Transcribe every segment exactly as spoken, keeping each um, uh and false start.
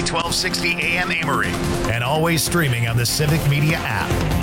twelve sixty A M Amory, and always streaming on the Civic Media app.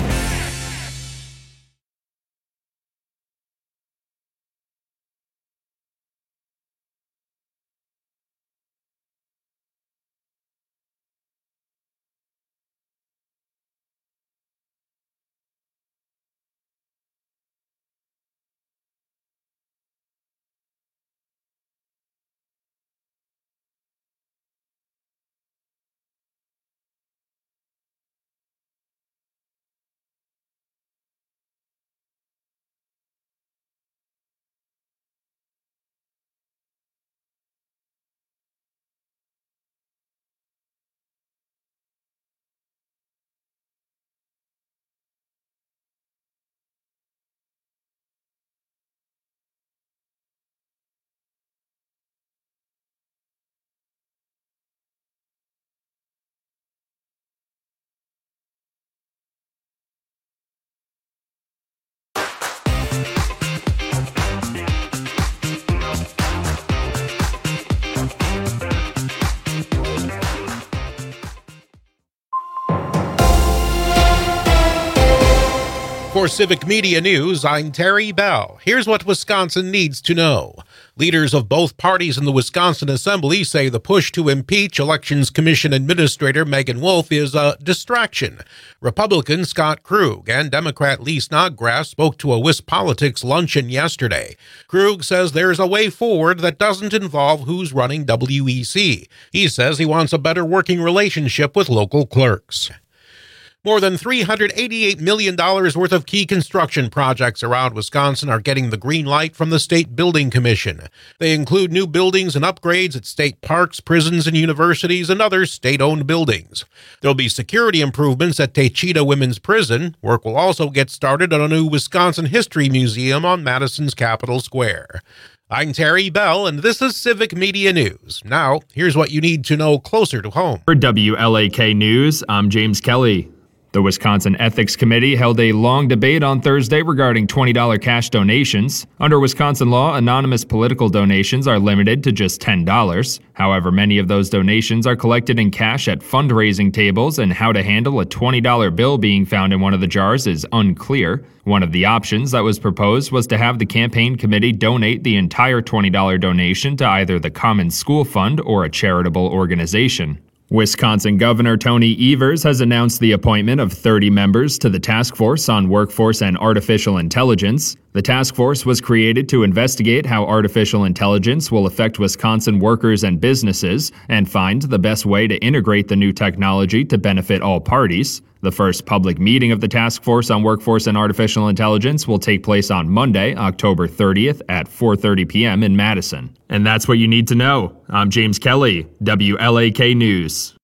For Civic Media News, I'm Terry Bell. Here's what Wisconsin needs to know. Leaders of both parties in the Wisconsin Assembly say the push to impeach Elections Commission Administrator Megan Wolf is a distraction. Republican Scott Krug and Democrat Lee Snodgrass spoke to a WisPolitics luncheon yesterday. Krug says there's a way forward that doesn't involve who's running W E C. He says he wants a better working relationship with local clerks. More than three hundred eighty-eight million dollars worth of key construction projects around Wisconsin are getting the green light from the State Building Commission. They include new buildings and upgrades at state parks, prisons, and universities, and other state-owned buildings. There'll be security improvements at Techita Women's Prison. Work will also get started on a new Wisconsin History Museum on Madison's Capitol Square. I'm Terry Bell, and this is Civic Media News. Now, here's what you need to know closer to home. For W L A K News, I'm James Kelly. The Wisconsin Ethics Committee held a long debate on Thursday regarding twenty dollars cash donations. Under Wisconsin law, anonymous political donations are limited to just ten dollars. However, many of those donations are collected in cash at fundraising tables, and how to handle a twenty dollar bill being found in one of the jars is unclear. One of the options that was proposed was to have the campaign committee donate the entire twenty dollar donation to either the Common School Fund or a charitable organization. Wisconsin Governor Tony Evers has announced the appointment of thirty members to the Task Force on Workforce and Artificial Intelligence. The task force was created to investigate how artificial intelligence will affect Wisconsin workers and businesses and find the best way to integrate the new technology to benefit all parties. The first public meeting of the Task Force on Workforce and Artificial Intelligence will take place on Monday, October thirtieth at four thirty p.m. in Madison. And that's what you need to know. I'm James Kelly, W L A K News.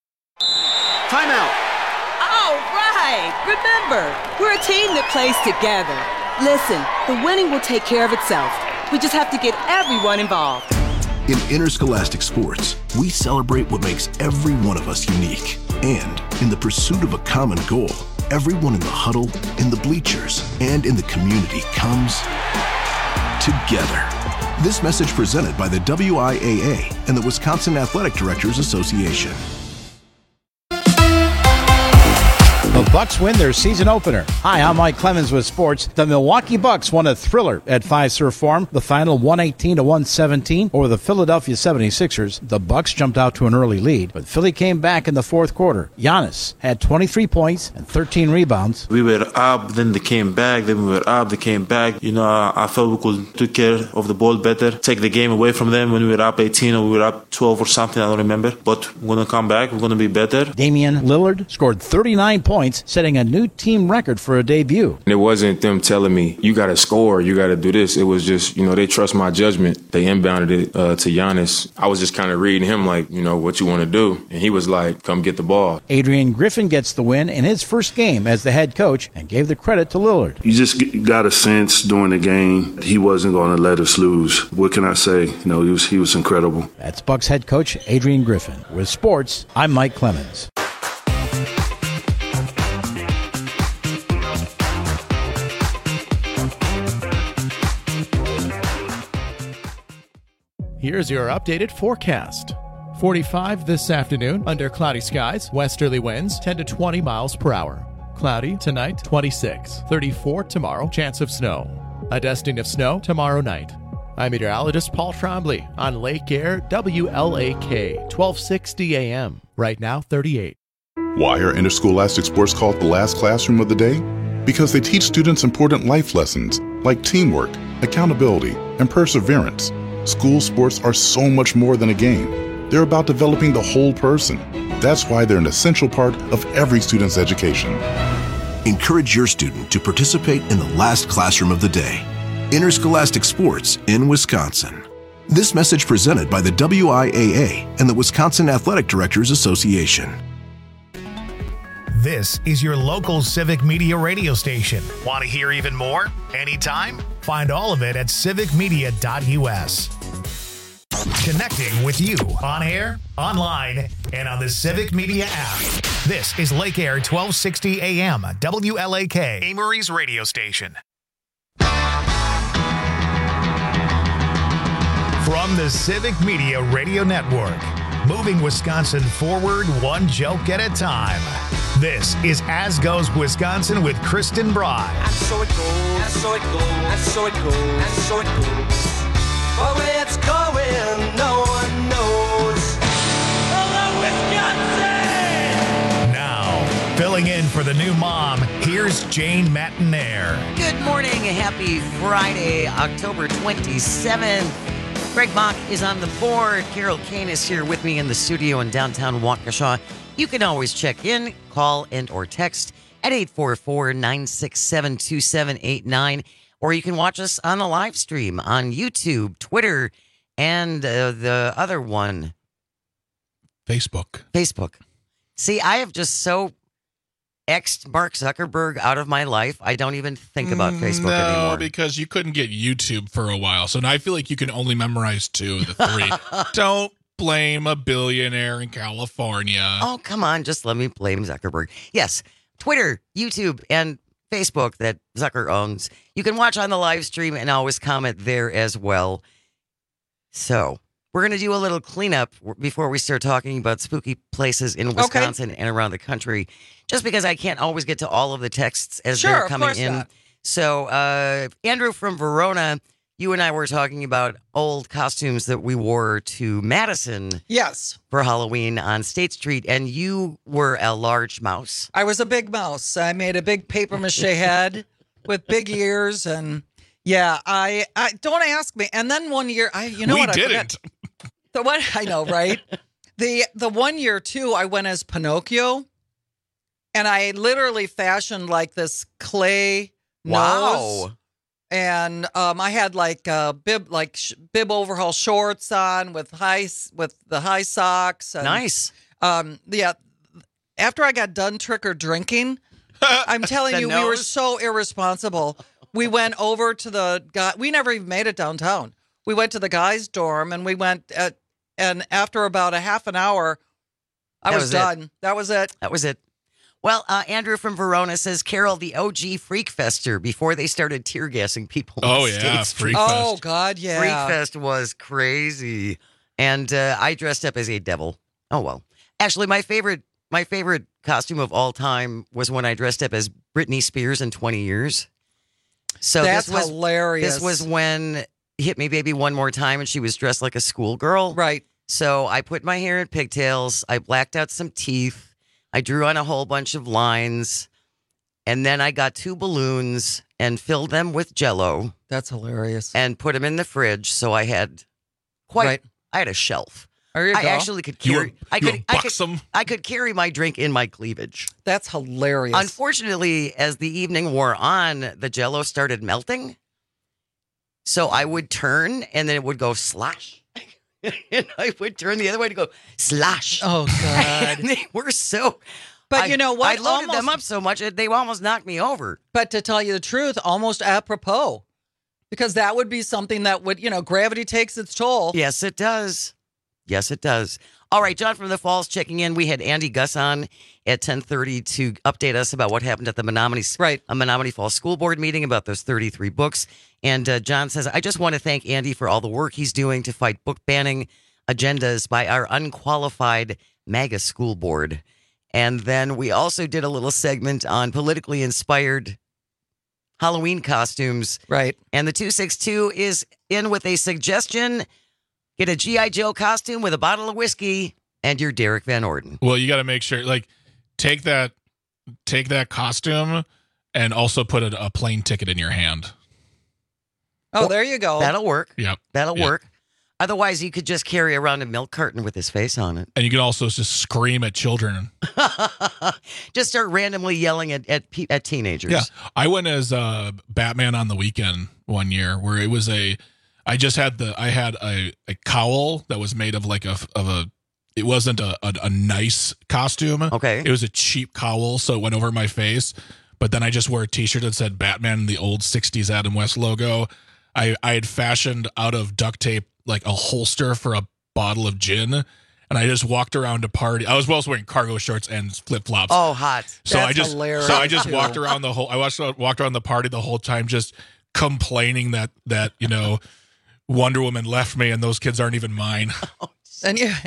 Timeout. All right. Remember, we're a team that plays together. Listen, the winning will take care of itself. We just have to get everyone involved. In interscholastic sports, we celebrate what makes every one of us unique. And in the pursuit of a common goal, everyone in the huddle, in the bleachers, and in the community comes together. This message presented by the W I A A and the Wisconsin Athletic Directors Association. The Bucks win their season opener. Hi, I'm Mike Clemens with sports. The Milwaukee Bucks won a thriller at Fiserv Forum. The final one eighteen to one seventeen over the Philadelphia seventy-sixers. The Bucks jumped out to an early lead, but Philly came back in the fourth quarter. Giannis had twenty-three points and thirteen rebounds. We were up, then they came back, then we were up, they came back. You know, I felt we could take care of the ball better, take the game away from them when we were up eighteen or we were up twelve or something, I don't remember. But we're going to come back, we're going to be better. Damian Lillard scored thirty-nine points, setting a new team record for a debut. It wasn't them telling me, you got to score, you got to do this. It was just, you know, they trust my judgment. They inbounded it uh, to Giannis. I was just kind of reading him like, you know, what you want to do. And he was like, come get the ball. Adrian Griffin gets the win in his first game as the head coach and gave the credit to Lillard. You just got a sense during the game he wasn't going to let us lose. What can I say? You know, he was, he was incredible. That's Bucks head coach Adrian Griffin. With sports, I'm Mike Clemens. Here's your updated forecast. forty-five this afternoon under cloudy skies, westerly winds ten to twenty miles per hour. Cloudy tonight, twenty-six, thirty-four tomorrow, chance of snow. A dusting of snow tomorrow night. I'm meteorologist Paul Trombley on Lake Air W L A K, twelve sixty A M. Right now, thirty-eight. Why are interscholastic sports called the last classroom of the day? Because they teach students important life lessons like teamwork, accountability, and perseverance. School sports are so much more than a game. They're about developing the whole person. That's why they're an essential part of every student's education. Encourage your student to participate in the last classroom of the day. Interscholastic Sports in Wisconsin. This message presented by the W I A A and the Wisconsin Athletic Directors Association. This is your local Civic Media radio station. Want to hear even more? Anytime? Find all of it at civic media dot U S. Connecting with you on air, online, and on the Civic Media app. This is Lake Air twelve sixty A M, W L A K, Amory's radio station. From the Civic Media Radio Network, moving Wisconsin forward one joke at a time. This is As Goes Wisconsin with Kristen Bride. And so it goes, and so it goes, and so it goes, and so it goes. But where it's going, no one knows. Hello, Wisconsin! Now, filling in for the new mom, here's Jane Matinaire. Good morning. Happy Friday, October twenty-seventh. Greg Mock is on the board. Carol Kane is here with me in the studio in downtown Waukesha. You can always check in, call, and or text at eight four four, nine six seven, two seven eight nine. Or you can watch us on the live stream on YouTube, Twitter, and uh, the other one. Facebook. Facebook. See, I have just so X'd Mark Zuckerberg out of my life. I don't even think about Facebook no, anymore. No, because you couldn't get YouTube for a while. So now I feel like you can only memorize two of the three. Don't blame a billionaire in California. Oh, come on. Just let me blame Zuckerberg. Yes, Twitter, YouTube, and Facebook that Zucker owns. You can watch on the live stream and always comment there as well. So we're going to do a little cleanup before we start talking about spooky places in Wisconsin okay. and around the country, just because I can't always get to all of the texts as sure, they're coming of course in. Not. So uh, Andrew from Verona, you and I were talking about old costumes that we wore to Madison. Yes. For Halloween on State Street, and you were a large mouse. I was a big mouse. I made a big paper mache head with big ears, and yeah, I, I don't ask me. And then one year, I you know we what? didn't. I didn't. The one I know, right? the The one year too, I went as Pinocchio, and I literally fashioned like this clay wow. nose. And um, I had like uh, bib, like sh- bib overhaul shorts on with high with the high socks. And, nice. Um, yeah. After I got done trick or drinking, I'm telling you, nose? we were so irresponsible. We went over to the guy. We never even made it downtown. We went to the guy's dorm, and we went at, and after about a half an hour, I was, was done. It. That was it. That was it. Well, uh, Andrew from Verona says, Carol, the O G Freak Fester before they started tear gassing people. Oh, yeah. Freak Fest. Oh, God, yeah. Freak Fest was crazy. And uh, I dressed up as a devil. Oh, well. Actually, my favorite my favorite costume of all time was when I dressed up as Britney Spears in twenty years. So That's this was, hilarious. This was when Hit Me Baby One More Time, and she was dressed like a schoolgirl. Right. So I put my hair in pigtails. I blacked out some teeth. I drew on a whole bunch of lines, and then I got two balloons and filled them with Jell-O. That's hilarious. And put them in the fridge, so I had quite. Right. I had a shelf. There you I go. actually could You carry. were- I you could. were I could. buxom. I could carry my drink in my cleavage. That's hilarious. Unfortunately, as the evening wore on, the Jell-O started melting. So I would turn, and then it would go slosh. And I would turn the other way to go slash. Oh, God. And they were so. But I, you know what? I loaded Almost- them up so much that they almost knocked me over. But to tell you the truth, almost apropos, because that would be something that would, you know, gravity takes its toll. Yes, it does. Yes, it does. All right, John from the Falls checking in. We had Andy Gus on at ten thirty to update us about what happened at the Menominee, right. a Menominee Falls School Board meeting about those thirty-three books. And uh, John says, I just want to thank Andy for all the work he's doing to fight book banning. agendas by our unqualified MAGA school board. And then we also did a little segment on politically inspired Halloween costumes. Right. And the two six two is in with a suggestion. Get a G I. Joe costume with a bottle of whiskey and your Derek Van Orden. Well, you got to make sure, like, take that, take that costume and also put a, a plane ticket in your hand. Oh, there you go. That'll work. Yep. That'll Yep. work. Otherwise, you could just carry around a milk carton with his face on it. And you can also just scream at children. Just start randomly yelling at at, pe- at teenagers. Yeah. I went as uh, Batman on the Weekend one year where it was a, I just had the, I had a, a cowl that was made of like a, of a, it wasn't a, a, a nice costume. Okay. It was a cheap cowl, so it went over my face. But then I just wore a t-shirt that said Batman, the old sixties Adam West logo. I, I had fashioned out of duct tape like a holster for a bottle of gin, and I just walked around a party. I was also wearing cargo shorts and flip flops. Oh, hot! So That's I just hilarious, so I just too. walked around the whole. I watched walked around the party the whole time, just complaining that that you know Wonder Woman left me, and those kids aren't even mine. And you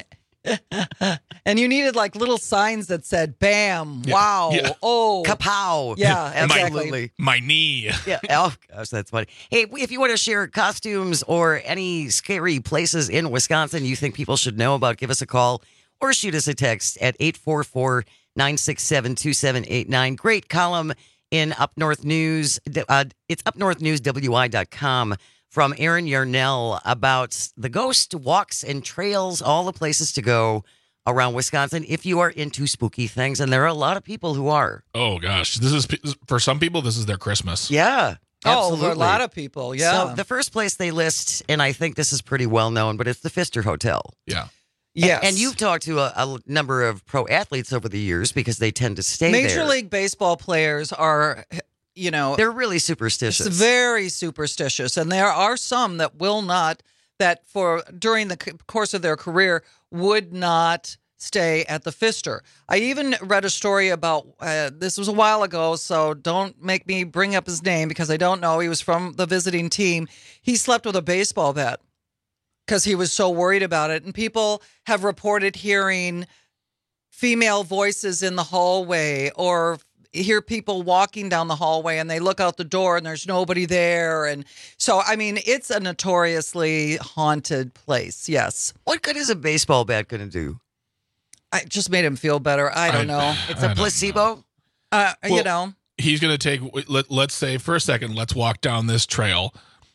and you needed like little signs that said "Bam," Yeah. "Wow," Yeah. "Oh," Kapow! Yeah, My- exactly. My knee. Yeah. Oh gosh, that's funny. Hey, if you want to share costumes or any scary places in Wisconsin you think people should know about, give us a call or shoot us a text at eight four four, nine six seven, two seven eight nine. Great column in Up North News. Uh, it's up north news w i dot com from Aaron Yarnell about the ghost walks and trails, all the places to go around Wisconsin if you are into spooky things. And there are a lot of people who are. Oh gosh, this is for some people. This is their Christmas. Yeah. Oh, Absolutely. for a lot of people, yeah. So the first place they list, and I think this is pretty well known, but it's the Pfister Hotel. Yeah. Yes. And, and you've talked to a, a number of pro athletes over the years because they tend to stay Major there. League Baseball players are, you know, They're really superstitious. It's very superstitious, and there are some that will not, that for during the c- course of their career would not stay at the Pfister. I even read a story about uh, this was a while ago, so don't make me bring up his name because I don't know. He was from the visiting team. He slept with a baseball bat because he was so worried about it, and people have reported hearing female voices in the hallway or hear people walking down the hallway and they look out the door and there's nobody there. And so, I mean, it's a notoriously haunted place. Yes. What good is a baseball bat going to do? I just made him feel better. I don't I- know. It's I a don't placebo? Uh, you Well, know, He's going to take, let, let's say for a second, let's walk down this trail.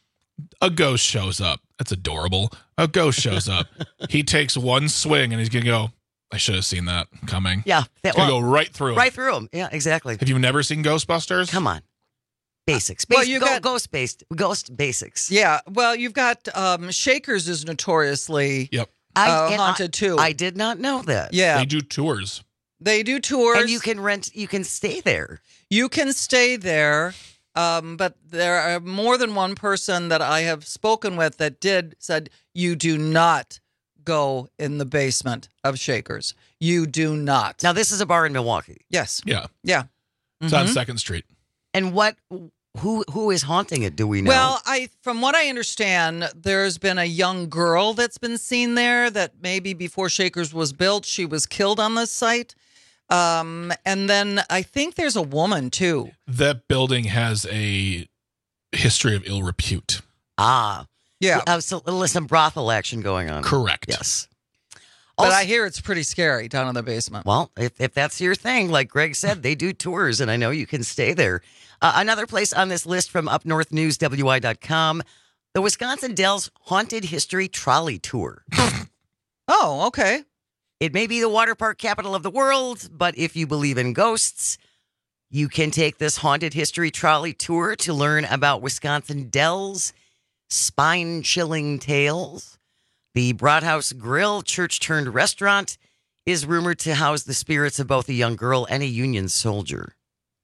A ghost shows up. That's adorable. A ghost shows up. He takes one swing and he's going to go, I should have seen that coming. Yeah. It's That, going to well, go right through him. right through them. Yeah, exactly. Have you never seen Ghostbusters? Come on. Basics. Well, Bas- you go, got- ghost based. Ghost basics. yeah. Well, you've got um, Shakers is notoriously Yep. uh, and haunted too. I did not know that. yeah. They do tours. They do tours. And you can rent, you can stay there. You can stay there, um, but there are more than one person that I have spoken with that did said you do not go in the basement of Shakers. You do not. Now, this is a bar in Milwaukee. Yes. Yeah. Yeah. It's on Mhm. Second Street. And what, who, who is haunting it? Do we know? Well, I from what I understand, there's been a young girl that's been seen there that maybe before Shakers was built, she was killed on this site. Um, and then I think there's a woman too. That building has a history of ill repute. ah, Yeah. Uh, so there's some brothel action going on. Correct. Yes. But Also- I hear it's pretty scary down in the basement. Well, if, if that's your thing, like Greg said, they do tours, and I know you can stay there. Uh, another place on this list from up north news w i dot com, the Wisconsin Dells Haunted History Trolley Tour. Oh, okay. It may be the water park capital of the world, but if you believe in ghosts, you can take this Haunted History Trolley Tour to learn about Wisconsin Dells, spine-chilling tales. The Broadhouse Grill, church-turned restaurant, is rumored to house the spirits of both a young girl and a Union soldier.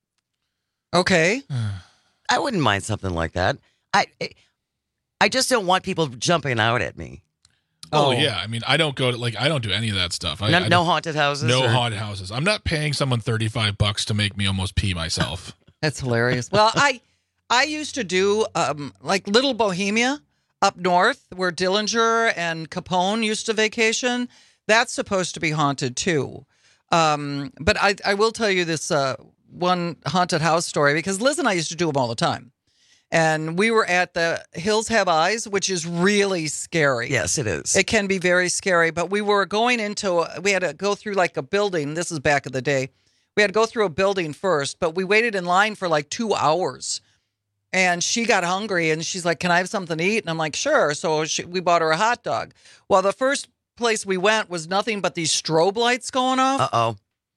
Okay. I wouldn't mind something like that. I I just don't want people jumping out at me. Oh, Oh. yeah. I mean, I don't go to like I don't do any of that stuff. I, No, I no don't- haunted houses? No or- haunted houses. I'm not paying someone thirty-five bucks to make me almost pee myself. That's hilarious. Well, I I used to do um like Little Bohemia. up north where Dillinger and Capone used to vacation, that's supposed to be haunted too. Um, but I, I will tell you this uh, one haunted house story because Liz and I used to do them all the time. And we were at the Hills Have Eyes, which is really scary. Yes, it is. It can be very scary. But we were going into, we had to go through like a building. This is back in the day. We had to go through a building first, but we waited in line for like two hours. And she got hungry and she's like, can I have something to eat? And I'm like, sure. So she, we bought her a hot dog. Well, the first place we went was nothing but these strobe lights going off. Uh-oh.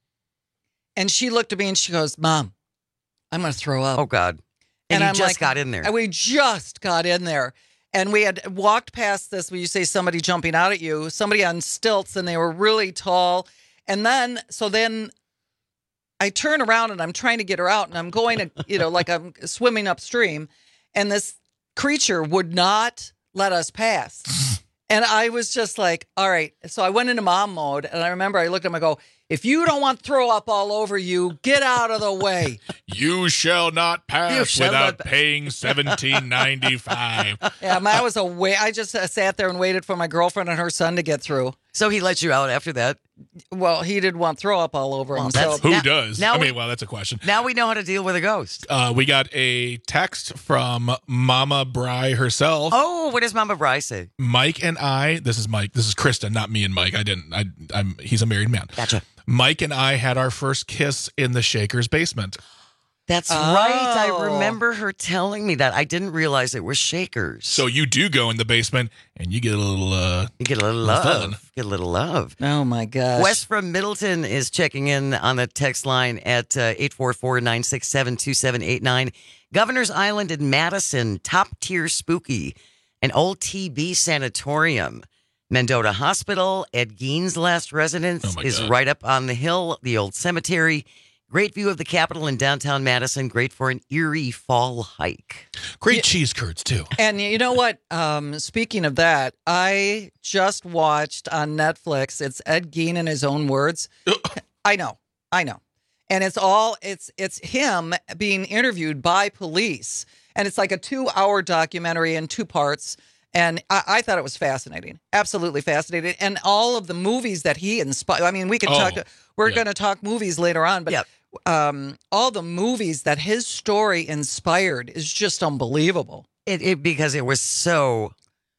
And she looked at me and she goes, Mom, I'm going to throw up. Oh, God. And, and you I'm just like, got in there. And we just got in there. And we had walked past this where you say somebody jumping out at you, somebody on stilts, and they were really tall. And then, so then I turn around and I'm trying to get her out and I'm going to, you know, like I'm swimming upstream. And this creature would not let us pass. And I was just like, all right. So I went into mom mode. And I remember I looked at him and I go, if you don't want throw up all over you, get out of the way. You shall not pass shall without not- paying seventeen ninety-five. Yeah, I was away. I just uh, sat there and waited for my girlfriend and her son to get through. So he let you out after that? Well, he didn't want throw up all over him. Well, So Who Now- does? now I mean, we- well, that's a question. Now we know how to deal with a ghost. Uh, we got a text from Mama Bry herself. Oh, what does Mama Bry say? Mike and I, this is Mike, this is Kristen, not me and Mike. I didn't, I, I'm, he's a married man. Gotcha. Mike and I had our first kiss in the Shaker's basement. That's Oh. right. I remember her telling me that. I didn't realize it was Shakers. So you do go in the basement and you get a little, uh, you get a little little love. fun. Get a little love. Oh, my gosh. Wes from Middleton is checking in on the text line at uh, eight four four, nine six seven, two seven eight nine. Governor's Island in Madison, top tier spooky, an old T B sanatorium. Mendota Hospital, Ed Gein's last residence, Oh, my is God. right up on the hill, the old cemetery. Great view of the Capitol in downtown Madison. Great for an eerie fall hike. Great cheese curds, too. And you know what? Um, speaking of that, I just watched on Netflix. It's Ed Gein in his own words. I know, I know, and it's all it's it's him being interviewed by police, and it's like a two-hour documentary in two parts. And I, I thought it was fascinating, absolutely fascinating, and all of the movies that he inspired. I mean, we can Oh, talk. We're yeah. going to talk movies later on, but Yep. um, all the movies that his story inspired is just unbelievable. It, it because it was so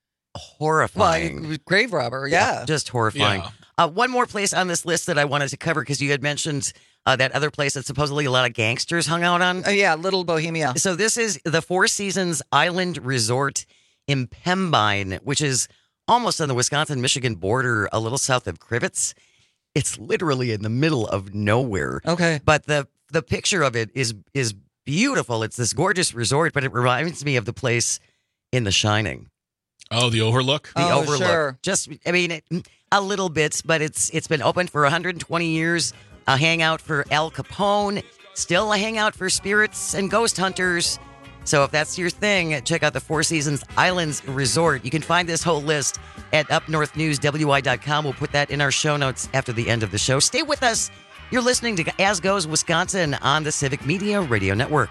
horrifying. Well, grave robber, yeah. just horrifying. Yeah. Uh, one more place on this list that I wanted to cover because you had mentioned uh, that other place that supposedly a lot of gangsters hung out on. Uh, yeah, Little Bohemia. So this is the Four Seasons Island Resort in Pembine, which is almost on the Wisconsin-Michigan border, a little south of Crivets. It's literally in the middle of nowhere. Okay. But the the picture of it is is beautiful. It's this gorgeous resort, but it reminds me of the place in The Shining. Oh, the Overlook? The Oh, Overlook. sure. Just, I mean, it, a little bit, but it's it's been open for one hundred twenty years. A hangout for Al Capone. Still a hangout for spirits and ghost hunters. So if that's your thing, check out the Four Seasons Islands Resort. You can find this whole list at up north news w i dot com. We'll put that in our show notes after the end of the show. Stay with us. You're listening to As Goes Wisconsin on the Civic Media Radio Network.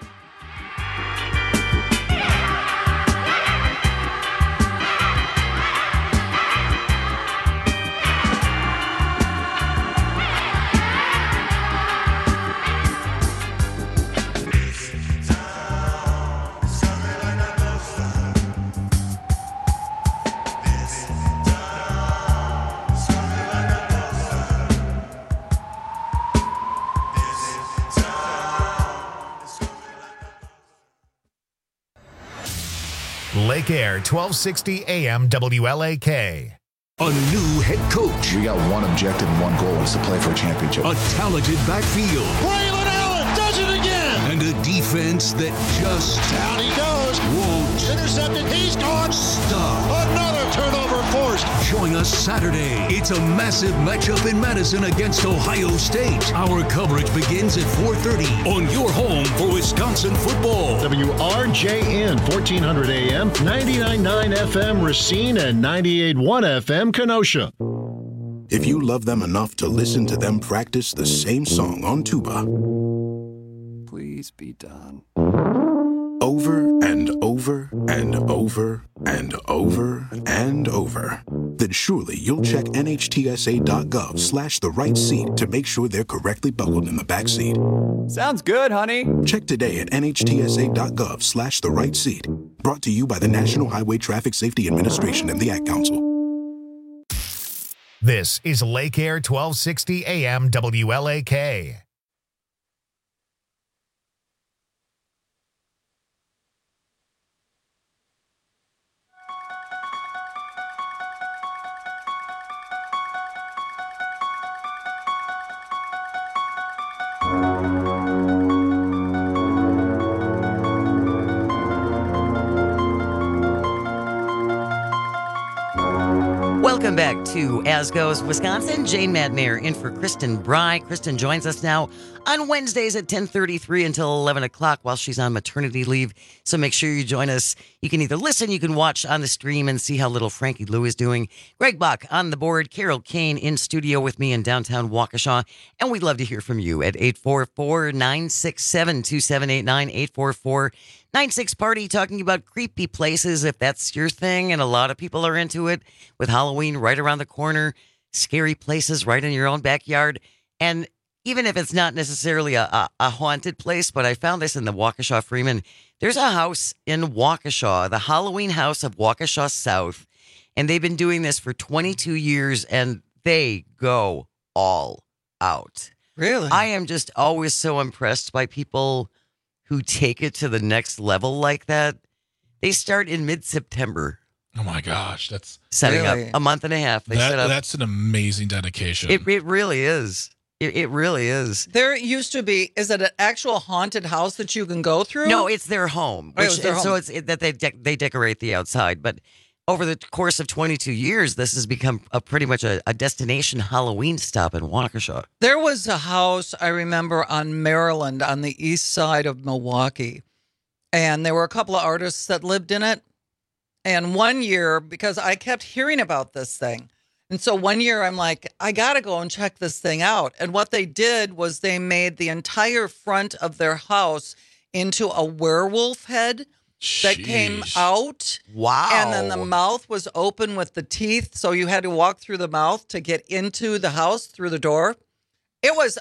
Lake Air, twelve sixty A M W L A K. A new head coach. We got one objective and one goal is to play for a championship. A talented backfield. Braylon Allen does it again. And a defense that just Down he goes. won't Intercepted. He's gone. stop. Another turnover forced. Join us Saturday. It's a massive matchup in Madison against Ohio State. Our coverage begins at four thirty on your home for Wisconsin football. W R J N, fourteen hundred A M, ninety-nine point nine F M Racine, and ninety-eight point one F M Kenosha. If you love them enough to listen to them practice the same song on tuba, Please be done. Over and over and over and over and over. Then surely you'll check nhtsa.gov slash the right seat to make sure they're correctly buckled in the back seat. Sounds good, honey. Check today at nhtsa.gov slash the right seat. Brought to you by the National Highway Traffic Safety Administration and the Ad Council. This is Lake Air twelve sixty A M W L A K. Welcome back to As Goes Wisconsin. Jane Madnair in for Kristen Bry. Kristen joins us now on Wednesdays at ten thirty-three until eleven o'clock while she's on maternity leave. So make sure you join us. You can either listen, you can watch on the stream and see how little Frankie Lou is doing. Greg Bach on the board, Carol Kane in studio with me in downtown Waukesha. And we'd love to hear from you at eight four four, nine six seven, two seven eight nine, eight four four, nine six Party, talking about creepy places, if that's your thing, and a lot of people are into it, with Halloween right around the corner, scary places right in your own backyard. And even if it's not necessarily a, a, a haunted place, but I found this in the Waukesha Freeman. There's a house in Waukesha, the Halloween House of Waukesha South, and they've been doing this for twenty-two years, and they go all out. Really? I am just always so impressed by people who take it to the next level like that. They start in mid-September. Oh my gosh, that's setting Really? up a month and a half. They that, set up. That's an amazing dedication. It it really is. It, it really is. There used to be, is it an actual haunted house that you can go through? No, it's their home. Oh, it Which, was their and So home. it's it, that they de- they decorate the outside. But over the course of twenty-two years, this has become a pretty much a, a destination Halloween stop in Waukesha. There was a house, I remember, on Maryland on the east side of Milwaukee. And there were a couple of artists that lived in it. And one year, because I kept hearing about this thing. And so one year I'm like, I got to go and check this thing out. And what they did was they made the entire front of their house into a werewolf head that came Sheesh. out. Wow. And then the mouth was open with the teeth. So you had to walk through the mouth to get into the house through the door. It was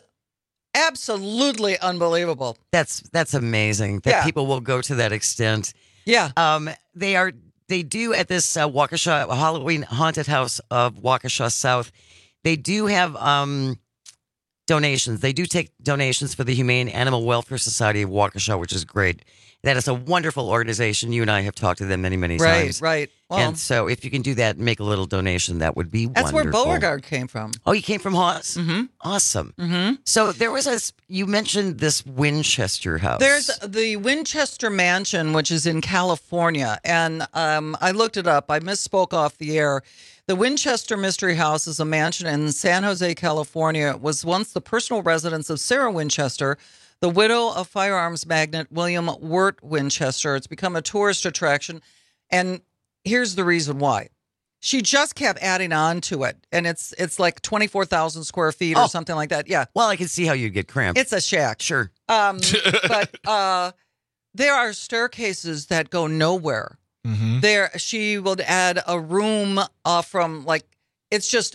absolutely unbelievable. That's that's amazing that Yeah. people will go to that extent. Yeah. Um, they are they do at this uh, Waukesha Halloween Haunted House of Waukesha South. They do have um donations. They do take donations for the Humane Animal Welfare Society of Waukesha, which is great. That is a wonderful organization. You and I have talked to them many, many Right, times. right. Well, and so if you can do that and make a little donation, that would be that's wonderful. where Beauregard came from. Oh, you came from Haas? Mm-hmm. Awesome. Mm-hmm. So there was a, you mentioned this Winchester house. There's the Winchester Mansion, which is in California. And um, I looked it up. I misspoke off the air. The Winchester Mystery House is a mansion in San Jose, California. It was once the personal residence of Sarah Winchester, the widow of firearms magnate William Wirt Winchester. It's become a tourist attraction. And here's the reason why. She just kept adding on to it. And it's it's like twenty-four thousand square feet or Oh. something like that. Yeah. Well, I can see how you'd get cramped. It's a shack. Sure. Um, but uh, there are staircases that go nowhere. Mm-hmm. There, she would add a room uh, from like, it's just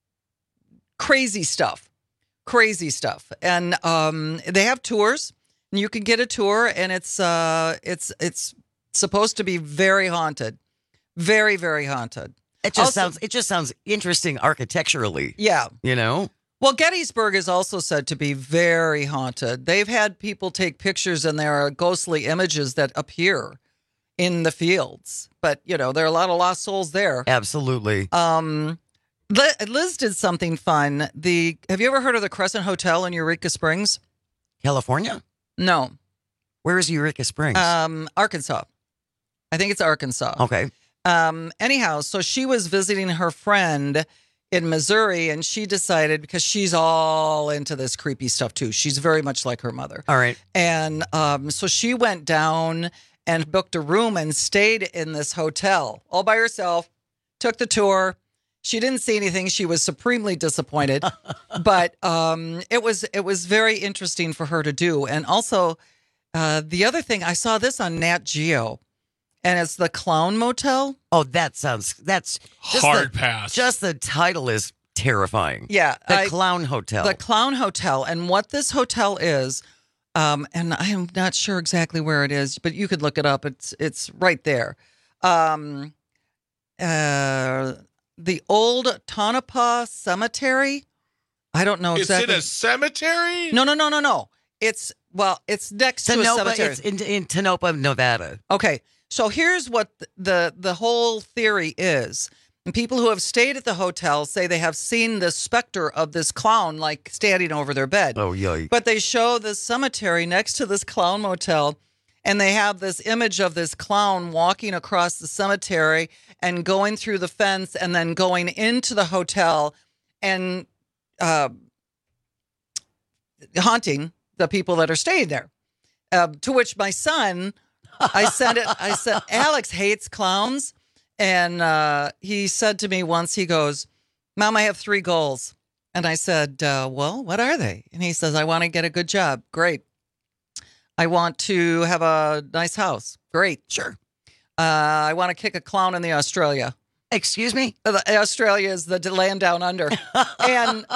crazy stuff. Crazy stuff. And um, they have tours. And you can get a tour, and it's uh, it's it's supposed to be very haunted. Very, very haunted. It just Also- sounds it just sounds interesting architecturally. Yeah. You know? Well, Gettysburg is also said to be very haunted. They've had people take pictures, and there are ghostly images that appear in the fields. But, you know, there are a lot of lost souls there. Absolutely. Um, Li- Liz did something fun. The Have you ever heard of the Crescent Hotel in Eureka Springs? California? No. Where is Eureka Springs? Um, Arkansas. I think it's Arkansas. Okay. Um, anyhow, so she was visiting her friend in Missouri, and she decided, because she's all into this creepy stuff too. She's very much like her mother. All right. And um, so she went down and booked a room and stayed in this hotel all by herself, took the tour. She didn't see anything. She was supremely disappointed, but um, it was it was very interesting for her to do. And also, Uh, the other thing, I saw this on Nat Geo, and it's the Clown Motel. Oh, that sounds, that's just Hard the, pass. Just the title is terrifying. Yeah. The I- Clown Hotel. The Clown Hotel. And what this hotel is, um, and I am not sure exactly where it is, but you could look it up. It's it's right there. Um, uh, the old Tonopah Cemetery. I don't know It's exactly. in a cemetery? No, no, no, no, no. It's, well, it's next to a Tonopah, cemetery. it's in, in Tonopah, Nevada. Okay, so here's what the the whole theory is. And people who have stayed at the hotel say they have seen the specter of this clown like standing over their bed. Oh, yikes. But they show this cemetery next to this clown motel, and they have this image of this clown walking across the cemetery and going through the fence and then going into the hotel and uh, haunting the people that are staying there. Uh, to which my son, I said it. I said, Alex hates clowns. And uh, he said to me once, he goes, Mom, I have three goals. And I said, uh, well, what are they? And he says, I want to get a good job. Great. I want to have a nice house. Great. Sure. Uh, I want to kick a clown in the Australia. Excuse me? Uh, the, Australia is the land down under. and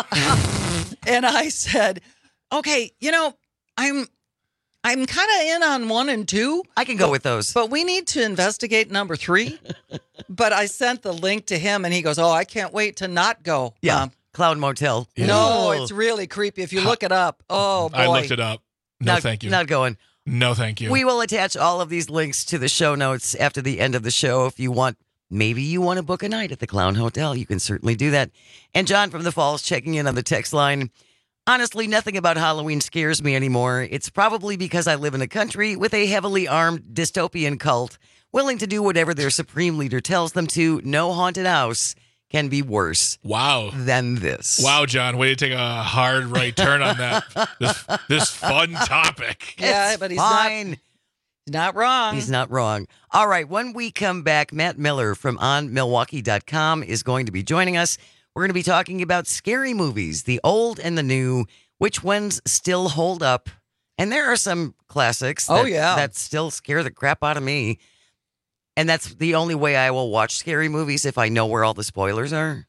and I said, okay, you know, I'm I'm kind of in on one and two. I can go but, with those. But we need to investigate number three. But I sent the link to him, and he goes, oh, I can't wait to not go. Yeah, um, Clown Motel. No, Ew. it's really creepy. If you look it up, oh, boy. I looked it up. No, not, thank you. Not going. No, thank you. We will attach all of these links to the show notes after the end of the show. If you want, maybe you want to book a night at the Clown Hotel, you can certainly do that. And John from the Falls checking in on the text line. Honestly, nothing about Halloween scares me anymore. It's probably because I live in a country with a heavily armed dystopian cult willing to do whatever their supreme leader tells them to. No haunted house can be worse wow. than this. Wow, John, way to take a hard right turn on that. this, this fun topic. Yeah, It's but he's fine. not, he's not wrong. He's not wrong. All right, when we come back, Matt Miller from on milwaukee dot com is going to be joining us. We're going to be talking about scary movies, the old and the new, which ones still hold up. And there are some classics that, Oh, yeah. that still scare the crap out of me. And that's the only way I will watch scary movies, if I know where all the spoilers are.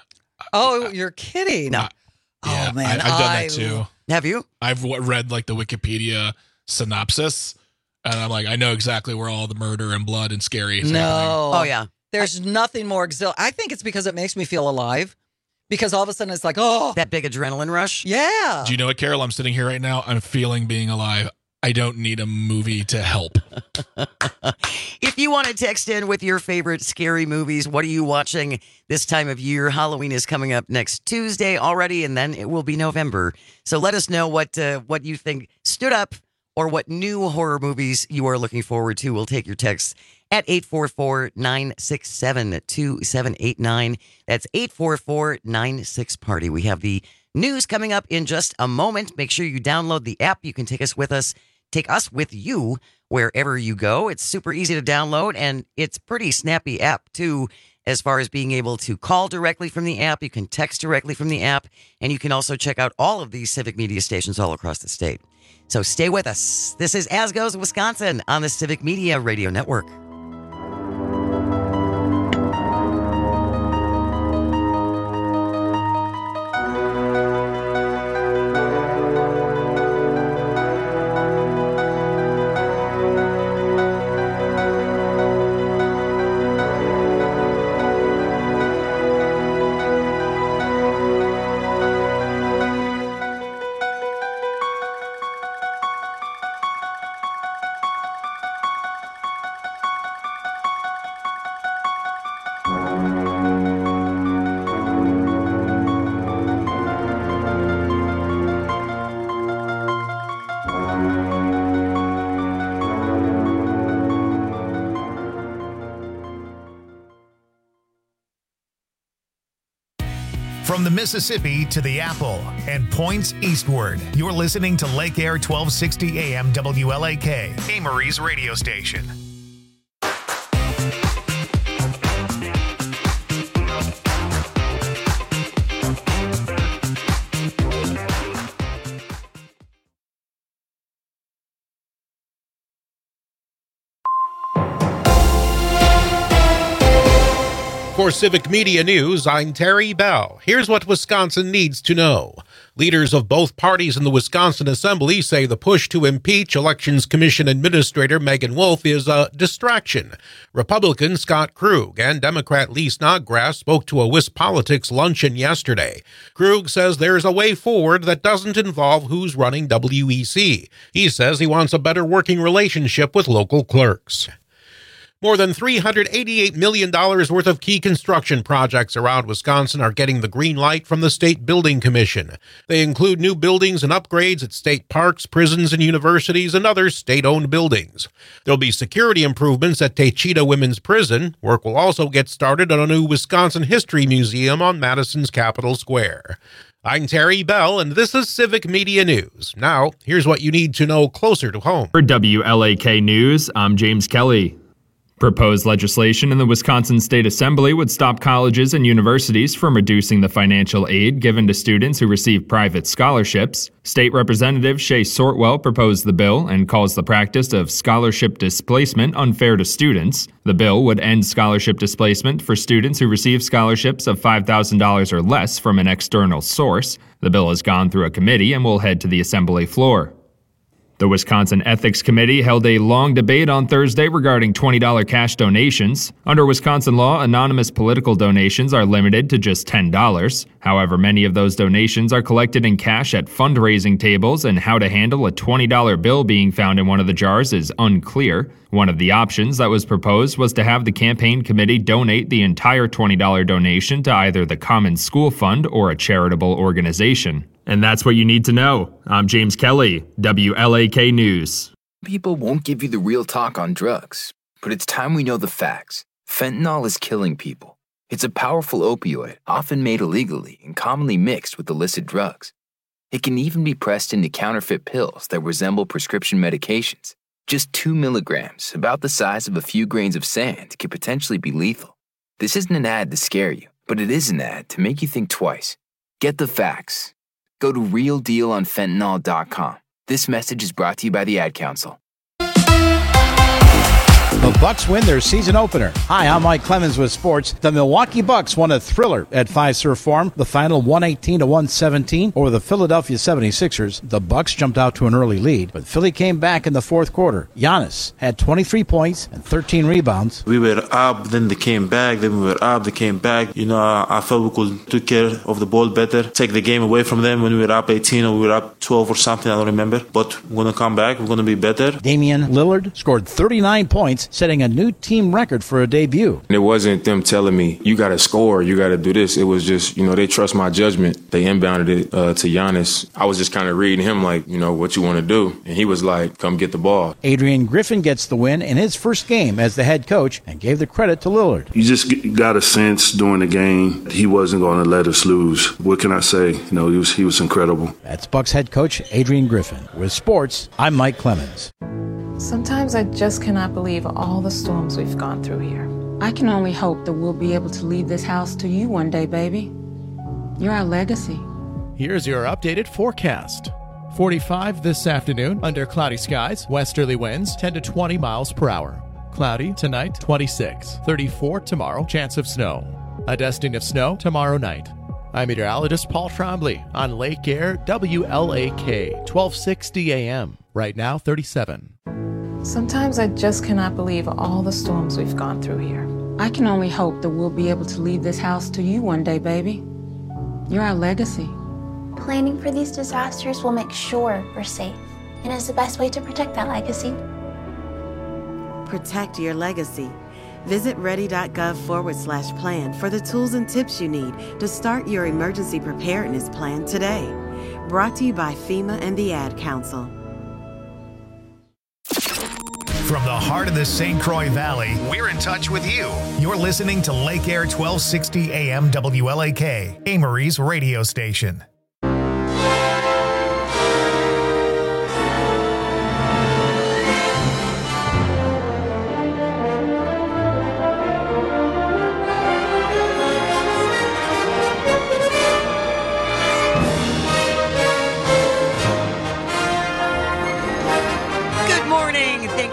Oh, you're kidding. No. Yeah, Oh, man. I, I've done I- that too. Have you? I've w- read like the Wikipedia synopsis, and I'm like, I know exactly where all the murder and blood and scary is happening. No. Oh, yeah. There's nothing more exhil. I think it's because it makes me feel alive. Because all of a sudden it's like, oh. That big adrenaline rush? Yeah. Do you know what, Carol? I'm sitting here right now. I'm feeling being alive. I don't need a movie to help. If you want to text in with your favorite scary movies, what are you watching this time of year? Halloween is coming up next Tuesday already, and then it will be November. So let us know what uh, what you think stood up or what new horror movies you are looking forward to. We'll take your texts at eight four four, nine six seven, two seven eight nine. That's eight four four, nine six party. We have the news coming up in just a moment. Make sure you download the app. You can take us with us, take us with you wherever you go. It's super easy to download, and it's pretty snappy app too, as far as being able to call directly from the app. You can text directly from the app, and you can also check out all of these Civic Media stations all across the state. So stay with us. This is As Goes Wisconsin on the Civic Media Radio Network. From the Mississippi to the Apple and points eastward, you're listening to Lake Air twelve sixty A M W L A K, Amory's radio station. For Civic Media News, I'm Terry Bell. Here's what Wisconsin needs to know. Leaders of both parties in the Wisconsin Assembly say the push to impeach Elections Commission Administrator Megan Wolf is a distraction. Republican Scott Krug and Democrat Lee Snodgrass spoke to a WisPolitics luncheon yesterday. Krug says there's a way forward that doesn't involve who's running W E C. He says he wants a better working relationship with local clerks. More than three hundred eighty-eight million dollars worth of key construction projects around Wisconsin are getting the green light from the State Building Commission. They include new buildings and upgrades at state parks, prisons, and universities, and other state-owned buildings. There'll be security improvements at Techita Women's Prison. Work will also get started on a new Wisconsin History Museum on Madison's Capitol Square. I'm Terry Bell, and this is Civic Media News. Now, here's what you need to know closer to home. For W L A K News, I'm James Kelly. Proposed legislation in the Wisconsin State Assembly would stop colleges and universities from reducing the financial aid given to students who receive private scholarships. State Representative Shay Sortwell proposed the bill and calls the practice of scholarship displacement unfair to students. The bill would end scholarship displacement for students who receive scholarships of five thousand dollars or less from an external source. The bill has gone through a committee and will head to the Assembly floor. The Wisconsin Ethics Committee held a long debate on Thursday regarding twenty dollars cash donations. Under Wisconsin law, anonymous political donations are limited to just ten dollars. However, many of those donations are collected in cash at fundraising tables, and how to handle a twenty dollar bill being found in one of the jars is unclear. One of the options that was proposed was to have the campaign committee donate the entire twenty dollar donation to either the Common School Fund or a charitable organization. And that's what you need to know. I'm James Kelly, W L A K News. People won't give you the real talk on drugs, but it's time we know the facts. Fentanyl is killing people. It's a powerful opioid, often made illegally and commonly mixed with illicit drugs. It can even be pressed into counterfeit pills that resemble prescription medications. Just two milligrams, about the size of a few grains of sand, could potentially be lethal. This isn't an ad to scare you, but it is an ad to make you think twice. Get the facts. Go to real deal on fentanyl dot com. This message is brought to you by the Ad Council. The Bucks win their season opener. Hi, I'm Mike Clemens with sports. The Milwaukee Bucks won a thriller at Fiserv Forum. The final one eighteen to one seventeen over the Philadelphia seventy-sixers. The Bucks jumped out to an early lead, but Philly came back in the fourth quarter. Giannis had twenty-three points and thirteen rebounds. We were up, then they came back, then we were up, they came back. You know, I felt we could take care of the ball better, take the game away from them when we were up eighteen or we were up twelve or something, I don't remember. But we're going to come back, we're going to be better. Damian Lillard scored thirty-nine points, setting a new team record for a debut. It wasn't them telling me, you got to score, you got to do this. It was just, you know, they trust my judgment. They inbounded it uh, to Giannis. I was just kind of reading him like, you know, what you want to do. And he was like, come get the ball. Adrian Griffin gets the win in his first game as the head coach and gave the credit to Lillard. You just got a sense during the game he wasn't going to let us lose. What can I say? You know, he was, he was incredible. That's Bucks head coach Adrian Griffin. With sports, I'm Mike Clemens. Sometimes I just cannot believe all the storms we've gone through here. I can only hope that we'll be able to leave this house to you one day, baby. You're our legacy. Here's your updated forecast. forty-five this afternoon under cloudy skies, westerly winds ten to twenty miles per hour. Cloudy tonight, twenty-six. thirty-four tomorrow, chance of snow. A dusting of snow tomorrow night. I'm meteorologist Paul Trombley on Lake Air W L A K, twelve sixty A M. Right now, thirty-seven. Sometimes I just cannot believe all the storms we've gone through here. I can only hope that we'll be able to leave this house to you one day, baby. You're our legacy. Planning for these disasters will make sure we're safe, and is the best way to protect that legacy. Protect your legacy. Visit ready.gov forward slash plan for the tools and tips you need to start your emergency preparedness plan today. Brought to you by FEMA and the Ad Council. From the heart of the Saint Croix Valley, we're in touch with you. You're listening to Lake Air twelve sixty A M W L A K, Amory's radio station.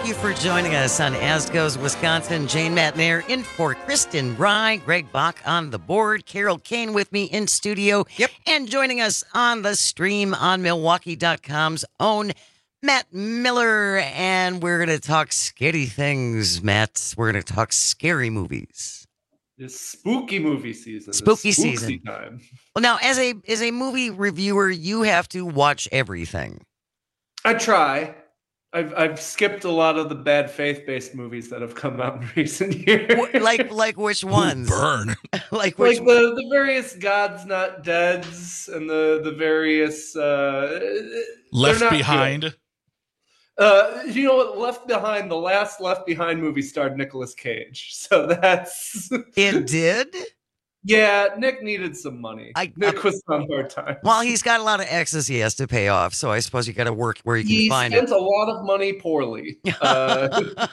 thank you for joining us on As Goes Wisconsin. Jane Matnair in for Kristen Rye, Greg Bach on the board, Carol Kane with me in studio. Yep. And joining us on the stream on Milwaukee dot com's own Matt Miller. And we're going to talk scary things, Matt. We're going to talk scary movies. It's spooky movie season. Spooky It's season. Time. Well, now, as a as a movie reviewer, you have to watch everything. I try. I've I've skipped a lot of the bad faith based movies that have come out in recent years. Like like which ones? Ooh, burn. like which like the, the various God's Not Deads and the the various uh, Left they're not Behind. good. Uh, you know what? Left Behind, the last Left Behind movie starred Nicolas Cage. So that's it. Did. Yeah, Nick needed some money. I, Nick I, was on hard time. Well, he's got a lot of exes he has to pay off, so I suppose you got to work where you can he find it. He it. spent a lot of money poorly. Uh,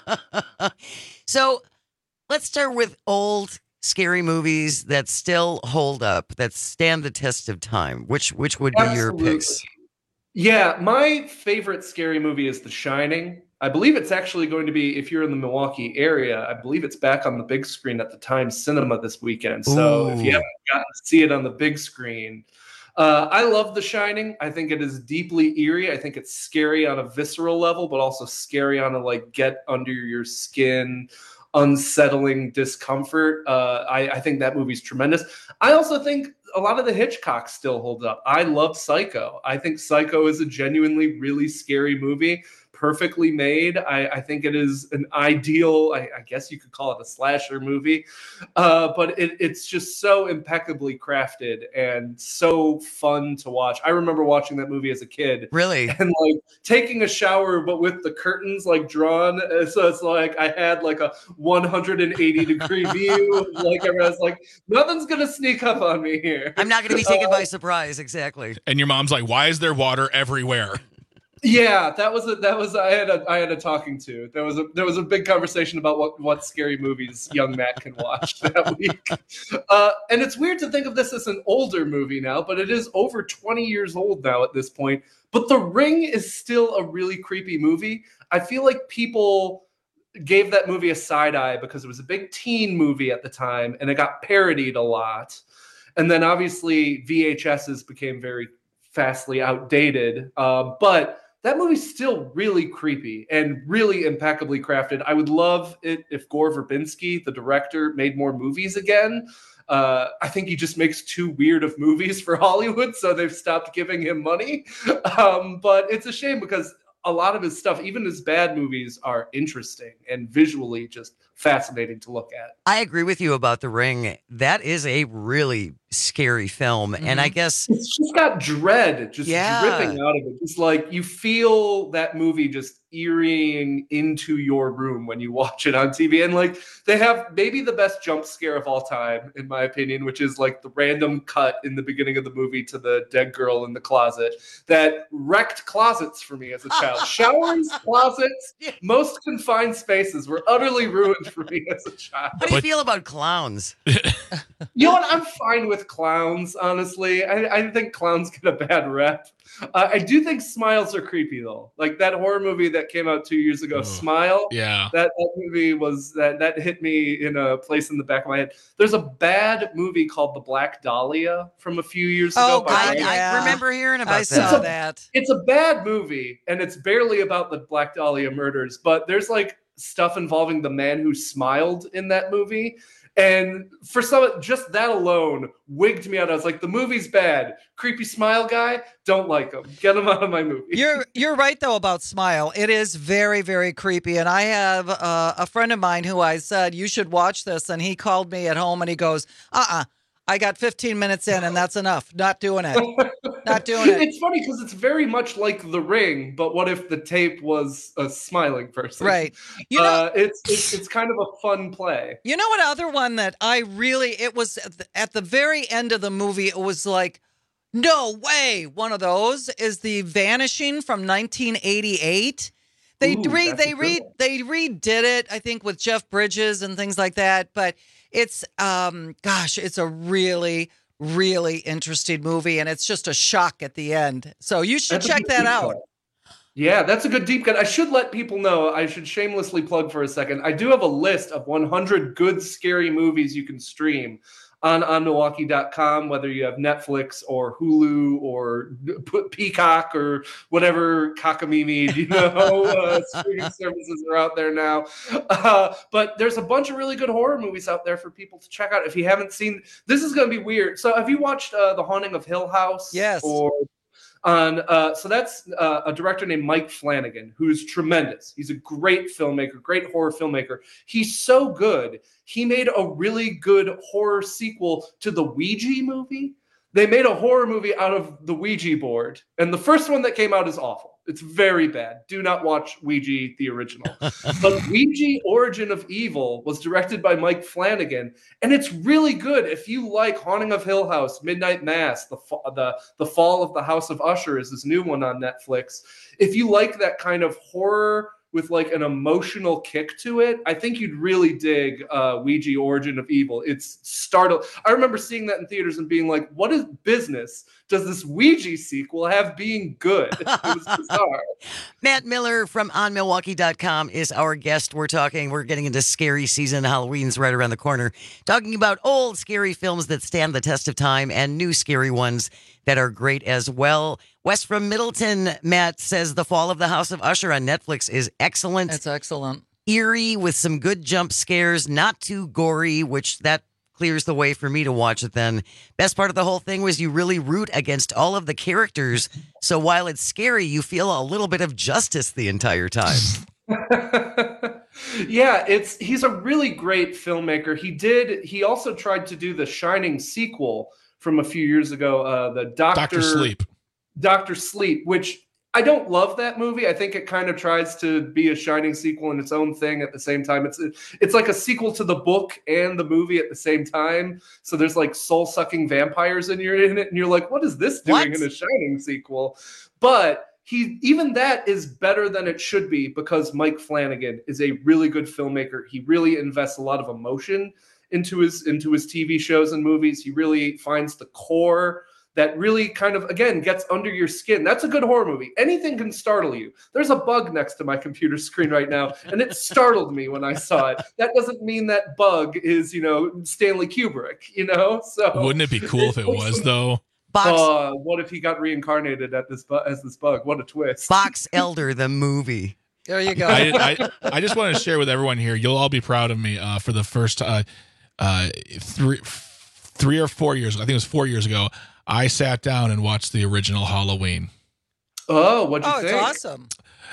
so let's start with old scary movies that still hold up, that stand the test of time. Which which would be Absolutely. your picks? Yeah, my favorite scary movie is The Shining. I believe it's actually going to be, if you're in the Milwaukee area, I believe it's back on the big screen at the Times Cinema this weekend. So Ooh. If you haven't gotten to see it on the big screen, uh, I love The Shining. I think it is deeply eerie. I think it's scary on a visceral level, but also scary on a like get under your skin, unsettling discomfort. Uh, I, I think that movie's tremendous. I also think a lot of the Hitchcock still hold up. I love Psycho. I think Psycho is a genuinely really scary movie. Perfectly made. I, I think it is an ideal, I, I guess you could call it a slasher movie, uh, but it, it's just so impeccably crafted and so fun to watch. I remember watching that movie as a kid. Really? And like taking a shower, but with the curtains like drawn. So it's like I had like a one hundred eighty degree view. Like I was like, nothing's going to sneak up on me here. I'm not going to be taken uh, by surprise. Exactly. And your mom's like, why is there water everywhere? Yeah, that was a, that was I had a I had a talking to. There was a there was a big conversation about what, what scary movies young Matt can watch that week. Uh, and it's weird to think of this as an older movie now, but it is over twenty years old now at this point. But The Ring is still a really creepy movie. I feel like people gave that movie a side eye because it was a big teen movie at the time and it got parodied a lot. And then obviously V H Ses became very fastly outdated. Uh, but that movie's still really creepy and really impeccably crafted. I would love it if Gore Verbinski, the director, made more movies again. Uh, I think he just makes too weird of movies for Hollywood, so they've stopped giving him money. Um, but it's a shame because a lot of his stuff, even his bad movies, are interesting and visually just fascinating to look at. I agree with you about The Ring. That is a really scary film. Mm-hmm. And I guess it's just got dread just yeah. dripping out of it. It's like you feel that movie just eerieing into your room when you watch it on T V. And like they have maybe the best jump scare of all time, in my opinion, which is like the random cut in the beginning of the movie to the dead girl in the closet that wrecked closets for me as a child. Showers, closets, most confined spaces were utterly ruined for me as a child. How do you feel about clowns? You know what? I'm fine with clowns, honestly. I, I think clowns get a bad rep. Uh, I do think smiles are creepy, though. Like that horror movie that came out two years ago, Ugh. Smile. Yeah. That, that movie was, that, that hit me in a place in the back of my head. There's a bad movie called The Black Dahlia from a few years oh, ago. I, I remember hearing about I that. saw a, that. It's a bad movie, and it's barely about the Black Dahlia murders, but there's like stuff involving the man who smiled in that movie. And for some, just that alone wigged me out. I was like, the movie's bad. Creepy smile guy, don't like him. Get him out of my movie. You're you're right, though, about Smile. It is very, very creepy. And I have uh, a friend of mine who I said, you should watch this. And he called me at home and he goes, uh-uh. I got fifteen minutes in and that's enough. Not doing it. Not doing it. It's funny because it's very much like The Ring, but what if the tape was a smiling person? Right. You know, uh, it's, it's it's kind of a fun play. You know what other one that I really, it was at the, at the very end of the movie, it was like, no way. One of those is The Vanishing from nineteen eighty-eight. They Ooh, re, they re, re, they redid it, I think, with Jeff Bridges and things like that. But it's, um, gosh, it's a really, really interesting movie, and it's just a shock at the end. So you should That's check that out. Yeah, that's a good deep cut. I should let people know, I should shamelessly plug for a second. I do have a list of one hundred good scary movies you can stream on on Milwaukee dot com, whether you have Netflix or Hulu or Peacock or whatever cockamamie, you know, uh, streaming services are out there now. Uh, but there's a bunch of really good horror movies out there for people to check out. If you haven't seen, this is going to be weird. So have you watched uh, The Haunting of Hill House? Yes. Or on uh, so that's uh, a director named Mike Flanagan, who's tremendous. He's a great filmmaker, great horror filmmaker. He's so good. He made a really good horror sequel to the Ouija movie. They made a horror movie out of the Ouija board, and the first one that came out is awful. It's very bad. Do not watch Ouija, the original. But Ouija Origin of Evil was directed by Mike Flanagan, and it's really good. If you like Haunting of Hill House, Midnight Mass, the, the, the Fall of the House of Usher is this new one on Netflix. If you like that kind of horror with like an emotional kick to it, I think you'd really dig uh, Ouija Origin of Evil. It's startled. I remember seeing that in theaters and being like, what is business does this Ouija sequel have being good? It was bizarre. Matt Miller from on Milwaukee dot com is our guest. We're talking, we're getting into scary season. Halloween's right around the corner. Talking about old scary films that stand the test of time and new scary ones that are great as well. Wes from Middleton, Matt, says The Fall of the House of Usher on Netflix is excellent. It's excellent. Eerie with some good jump scares, not too gory, which that clears the way for me to watch it then. Best part of the whole thing was you really root against all of the characters. So while it's scary, you feel a little bit of justice the entire time. Yeah, it's he's a really great filmmaker. He did, he also tried to do the Shining sequel from a few years ago, uh, the Doctor Doctor Sleep. Doctor Sleep, which I don't love that movie. I think it kind of tries to be a Shining sequel in its own thing at the same time. It's it's like a sequel to the book and the movie at the same time. So there's like soul-sucking vampires in, your, in it, and you're like, what is this doing what? in a Shining sequel? But he even that is better than it should be because Mike Flanagan is a really good filmmaker. He really invests a lot of emotion into his into his T V shows and movies. He really finds the core that really kind of, again, gets under your skin. That's a good horror movie. Anything can startle you. There's a bug next to my computer screen right now, and it startled me when I saw it. That doesn't mean that bug is, you know, Stanley Kubrick, you know? So wouldn't it be cool if it was, though? Box, uh, what if he got reincarnated at this bu- as this bug? What a twist. Box Elder, the movie. There you go. I, I, I just want to share with everyone here, you'll all be proud of me uh, for the first uh, uh, three, three or four years, I think it was four years ago, I sat down and watched the original Halloween. Oh, what'd you oh, think? Oh, it's awesome.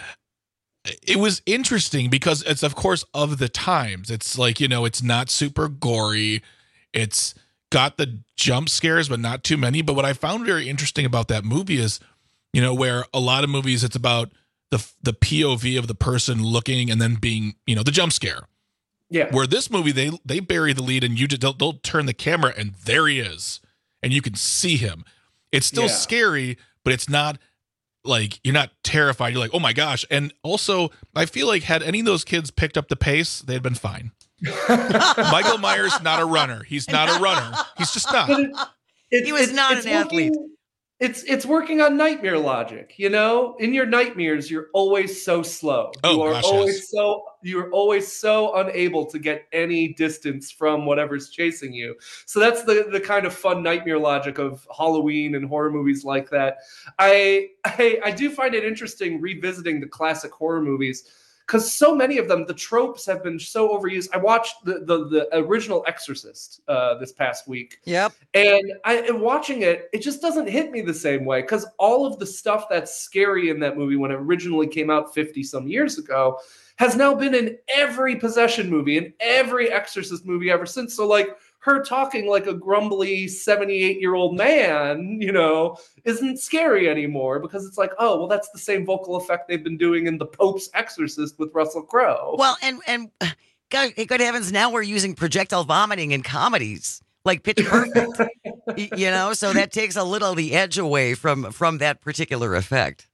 It was interesting because it's, of course, of the times. It's like, you know, it's not super gory. It's got the jump scares, but not too many. But what I found very interesting about that movie is, you know, where a lot of movies, it's about the the P O V of the person looking and then being, you know, the jump scare. Yeah. Where this movie, they they bury the lead and you just, they'll, they'll turn the camera and there he is. And you can see him. It's still Yeah. scary, but it's not like you're not terrified. You're like, oh my gosh. And also, I feel like had any of those kids picked up the pace, they'd been fine. Michael Myers, not a runner. He's not a runner. He's just not. But it, it, He was it- not it's an athlete. working- It's it's working on nightmare logic, you know. In your nightmares, you're always so slow. Oh, you are gosh, always yes. so you're always so unable to get any distance from whatever's chasing you. So that's the the kind of fun nightmare logic of Halloween and horror movies like that. I I, I do find it interesting revisiting the classic horror movies. Because so many of them, the tropes have been so overused. I watched the the, the original Exorcist uh, this past week. Yep. And I and watching it, it just doesn't hit me the same way. Because all of the stuff that's scary in that movie when it originally came out fifty some years ago has now been in every possession movie, in every Exorcist movie ever since. So like her talking like a grumbly seventy-eight-year-old man, you know, isn't scary anymore because it's like, oh, well, that's the same vocal effect they've been doing in The Pope's Exorcist with Russell Crowe. Well, and and God, good heavens, now we're using projectile vomiting in comedies like Pitch Perfect. Y- you know, so that takes a little of the edge away from from that particular effect.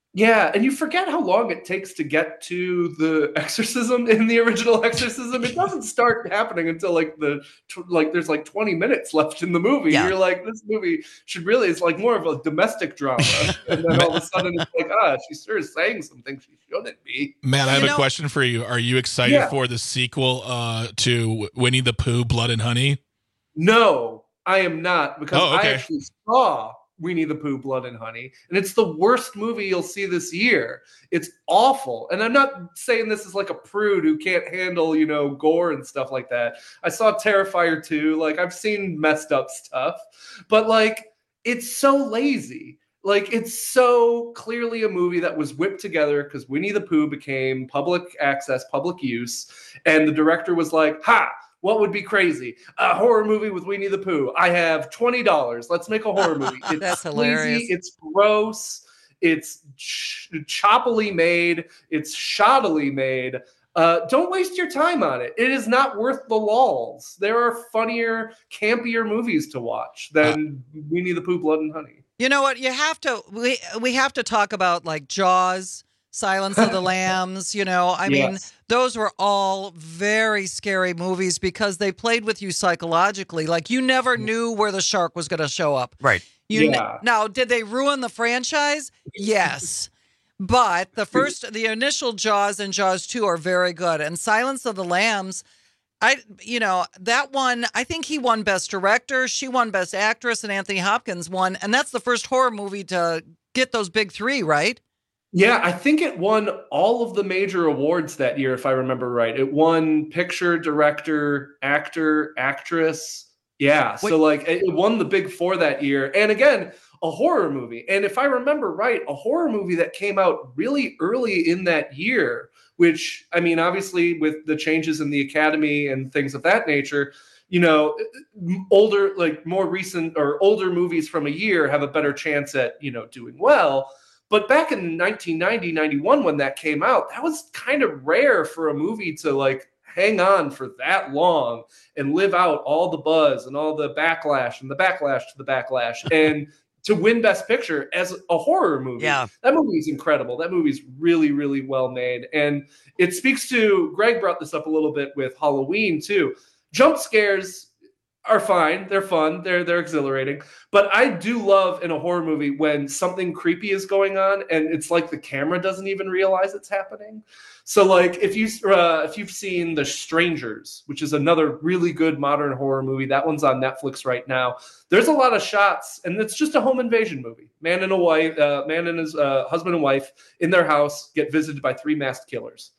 Yeah, and you forget how long it takes to get to the exorcism in the original Exorcism. It doesn't start happening until like the like there's like twenty minutes left in the movie. Yeah. You're like, this movie should really it's like more of a domestic drama, and then all of a sudden it's like, ah, she sure is saying something she shouldn't be. Matt, I have You a know- question for you. Are you excited Yeah. for the sequel uh, to Winnie the Pooh, Blood and Honey? No, I am not because Oh, okay. I actually saw Winnie the Pooh, Blood and Honey, and it's the worst movie you'll see this year. It's awful. And I'm not saying this is like a prude who can't handle, you know, gore and stuff like that. I saw Terrifier two. Like, I've seen messed up stuff, but like, it's so lazy. Like, it's so clearly a movie that was whipped together because Winnie the Pooh became public access, public use, and the director was like, ha! What would be crazy? A horror movie with Winnie the Pooh. I have twenty dollars. Let's make a horror movie. It's That's hilarious. Sleazy, it's gross. It's ch- choppily made. It's shoddily made. Uh, don't waste your time on it. It is not worth the lulls. There are funnier, campier movies to watch than Winnie the Pooh, Blood and Honey. You know what? You have to. We we have to talk about like Jaws, Silence of the Lambs. You know, I mean, Yes. those were all very scary movies because they played with you psychologically. Like you never knew where the shark was going to show up. Right. You kn- Yeah. now, did they ruin the franchise? Yes. But the first, the initial Jaws and Jaws two are very good. And Silence of the Lambs, I, you know, that one, I think he won Best Director. She won Best Actress, and Anthony Hopkins won. And that's the first horror movie to get those big three, right? Yeah, I think it won all of the major awards that year, if I remember right. It won picture, director, actor, actress. Yeah, so like it won the big four that year. And again, a horror movie. And if I remember right, a horror movie that came out really early in that year, which, I mean, obviously with the changes in the Academy and things of that nature, you know, older, like more recent or older movies from a year have a better chance at, you know, doing well. But back in nineteen ninety, ninety-one, when that came out, that was kind of rare for a movie to like hang on for that long and live out all the buzz and all the backlash and the backlash to the backlash and to win Best Picture as a horror movie. Yeah. That movie is incredible. That movie's really, really well made. And it speaks to, Greg brought this up a little bit with Halloween too. Jump scares are fine. They're fun. They're they're exhilarating. But I do love in a horror movie when something creepy is going on and it's like the camera doesn't even realize it's happening. So like if you uh, if you've seen The Strangers, which is another really good modern horror movie, that one's on Netflix right now. There's a lot of shots, and it's just a home invasion movie. Man and a wife, uh, man and his uh, husband and wife in their house get visited by three masked killers.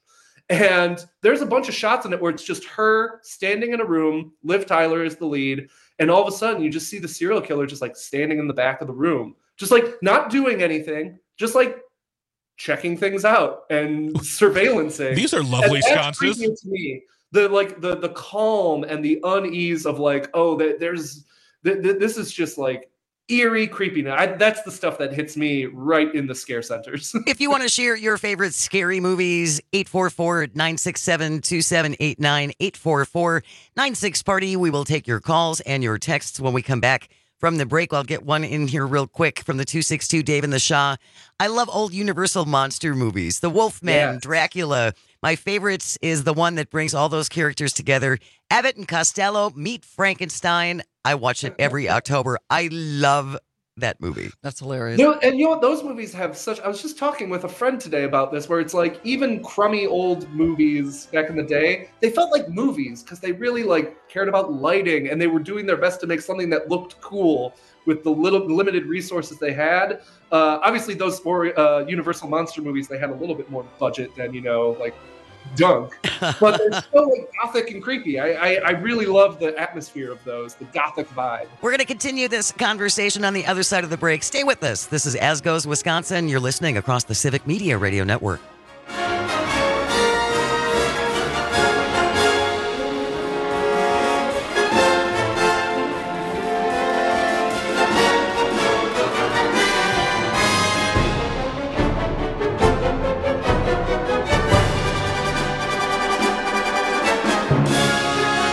And there's a bunch of shots in it where it's just her standing in a room. Liv Tyler is the lead. And all of a sudden you just see the serial killer just like standing in the back of the room, just like not doing anything, just like checking things out and surveillancing. These are lovely And that's sconces. creepy to me. The like the the calm and the unease of like, oh, th- there's th- th- this is just like eerie creepiness. I, that's the stuff that hits me right in the scare centers. If you want to share your favorite scary movies, eight four four, nine six seven, two seven eight nine, eight four four, nine six party. We will take your calls and your texts when we come back from the break. I'll get one in here real quick from the two six two, Dave and the Shaw. I love old Universal monster movies. The Wolfman, Yes. Dracula. My favorites is the one that brings all those characters together. Abbott and Costello meet Frankenstein. I watch it every October. I love that movie. That's hilarious. You know, and you know what? Those movies have such. I was just talking with a friend today about this, where it's like even crummy old movies back in the day, they felt like movies because they really like cared about lighting and they were doing their best to make something that looked cool with the little limited resources they had. Uh, obviously, those more uh, Universal monster movies, they had a little bit more budget than you know, like Dunk, but they're still like gothic and creepy. I, I I really love the atmosphere of those, the gothic vibe. We're going to continue this conversation on the other side of the break. Stay with us. This is As Goes Wisconsin. You're listening across the Civic Media Radio Network.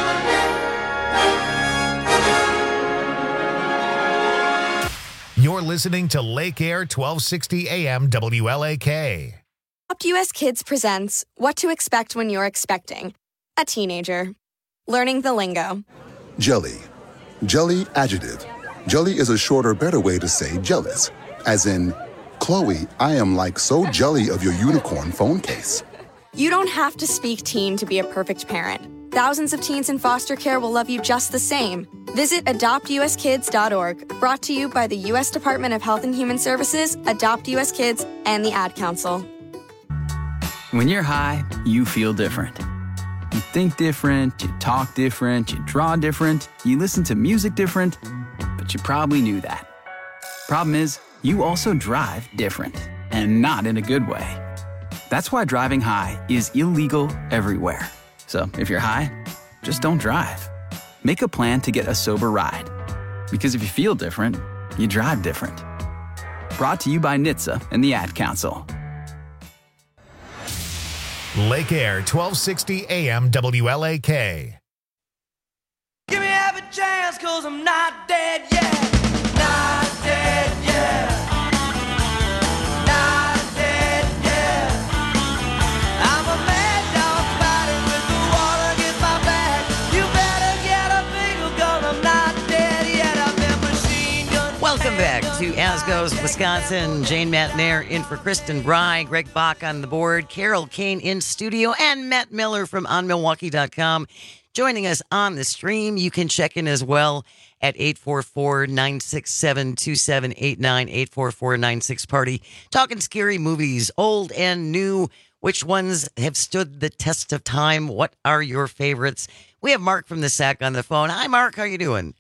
You're listening listening to Lake Air twelve sixty A M W L A K. Adopt U S Kids presents What to Expect When You're Expecting a Teenager. Learning the lingo. Jelly. Jelly adjective. Jelly is a shorter, better way to say jealous. As in, Chloe, I am like so jelly of your unicorn phone case. You don't have to speak teen to be a perfect parent. Thousands of teens in foster care will love you just the same. Visit adopt u s kids dot org, brought to you by the U S Department of Health and Human Services, Adopt U S Kids, and the Ad Council. When you're high, you feel different. You think different, you talk different, you draw different, you listen to music different, but you probably knew that. Problem is, you also drive different, and not in a good way. That's why driving high is illegal everywhere. So if you're high, just don't drive. Make a plan to get a sober ride. Because if you feel different, you drive different. Brought to you by N H T S A and the Ad Council. Lake Air twelve sixty A M W L A K. Give me half a chance, cause I'm not dead yet. Not dead yet. Not dead yet. I'm a mad dog fighting with the water against my back. You better get a bingo, cause I'm not dead yet. I've been machine gun. Welcome back to As Goes Wisconsin. Jane Matnair in for Kristen Bry, Greg Bach on the board, Carol Kane in studio, and Matt Miller from on milwaukee dot com joining us on the stream. You can check in as well at eight four four, nine six seven, two seven eight nine, eight four four, nine six party. Talking scary movies, old and new. Which ones have stood the test of time? What are your favorites? We have Mark from the S A C on the phone. Hi, Mark. How you doing?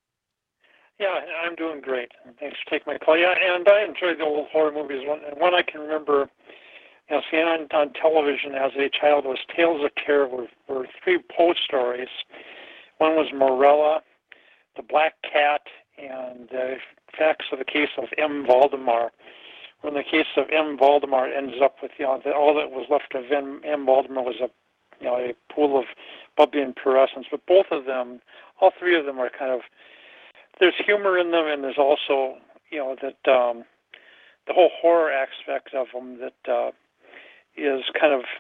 Yeah, I'm doing great. Thanks for taking my call. Yeah, and I enjoy the old horror movies. One, one I can remember, you know, seeing on, on television as a child was Tales of Terror, were, were three Poe stories. One was Morella, the Black Cat, and the facts of the case of M. Valdemar. When the case of M. Valdemar ends up with, you know, the, all that was left of M. M. Valdemar was a, you know, a pool of bubbly incandescence. But both of them, all three of them, are kind of, there's humor in them, and there's also, you know, that um, the whole horror aspect of them that uh, is kind of,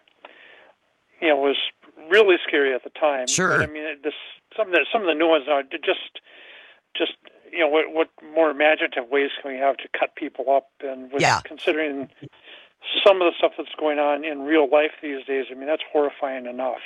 you know, was really scary at the time. Sure. But, I mean, it, this some of the some of the new ones are just, just you know, what what more imaginative ways can we have to cut people up? And with Yeah. considering some of the stuff that's going on in real life these days, I mean, that's horrifying enough.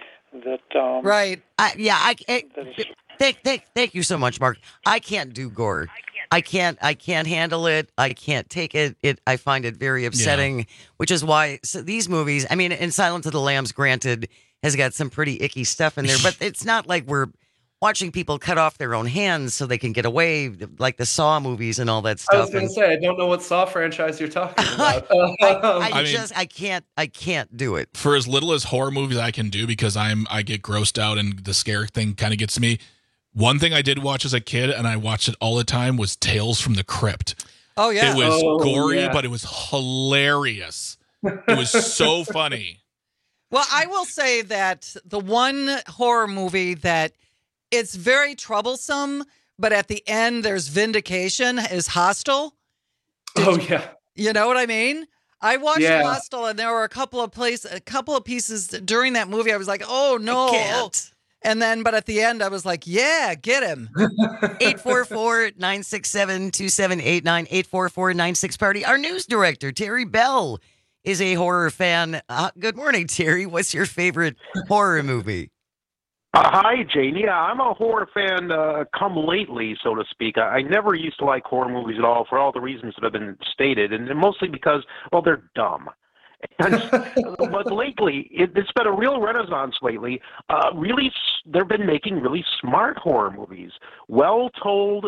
That um, Right. I, yeah. I, I that is, thank, thank, thank you so much, Mark. I can't do gore. I can't. I can't handle it. I can't take it. It. I find it very upsetting. Which is why so these movies. I mean, and Silence of the Lambs, granted, has got some pretty icky stuff in there, but it's not like we're watching people cut off their own hands so they can get away, like the Saw movies and all that stuff. I was going to say, I don't know what Saw franchise you're talking about. I, I, I mean- just, I can't, I can't do it. For as little as horror movies I can do, because I'm I get grossed out and the scare thing kind of gets to me. One thing I did watch as a kid, and I watched it all the time, was Tales from the Crypt. Oh, yeah. It was Oh, gory, yeah. but it was hilarious. It was so funny. Well, I will say that the one horror movie that it's very troublesome, but at the end there's vindication is Hostel. Oh, yeah. You know what I mean? I watched Yeah. Hostel, and there were a couple of places, a couple of pieces during that movie. I was like, "Oh no!" I can't. And then, but at the end, I was like, "Yeah, get him." eight four four, nine six seven, two seven eight nine, eight four four, nine six party. Our news director, Terry Bell, is a horror fan. Uh, good morning, Terry. What's your favorite horror movie? Uh, hi, Jane. Yeah, I'm a horror fan uh, come lately, so to speak. I, I never used to like horror movies at all for all the reasons that have been stated, and mostly because, well, they're dumb. And, but lately, it, it's been a real renaissance lately. Uh, really, s- they've been making really smart horror movies, well-told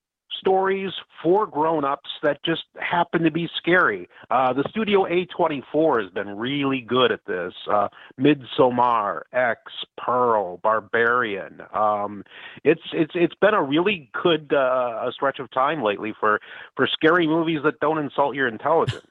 stories for grown-ups that just happen to be scary. Uh, the studio A twenty-four has been really good at this. Uh, Midsommar, X, Pearl, Barbarian. Um, it's it's it's been a really good uh, a stretch of time lately for, for scary movies that don't insult your intelligence.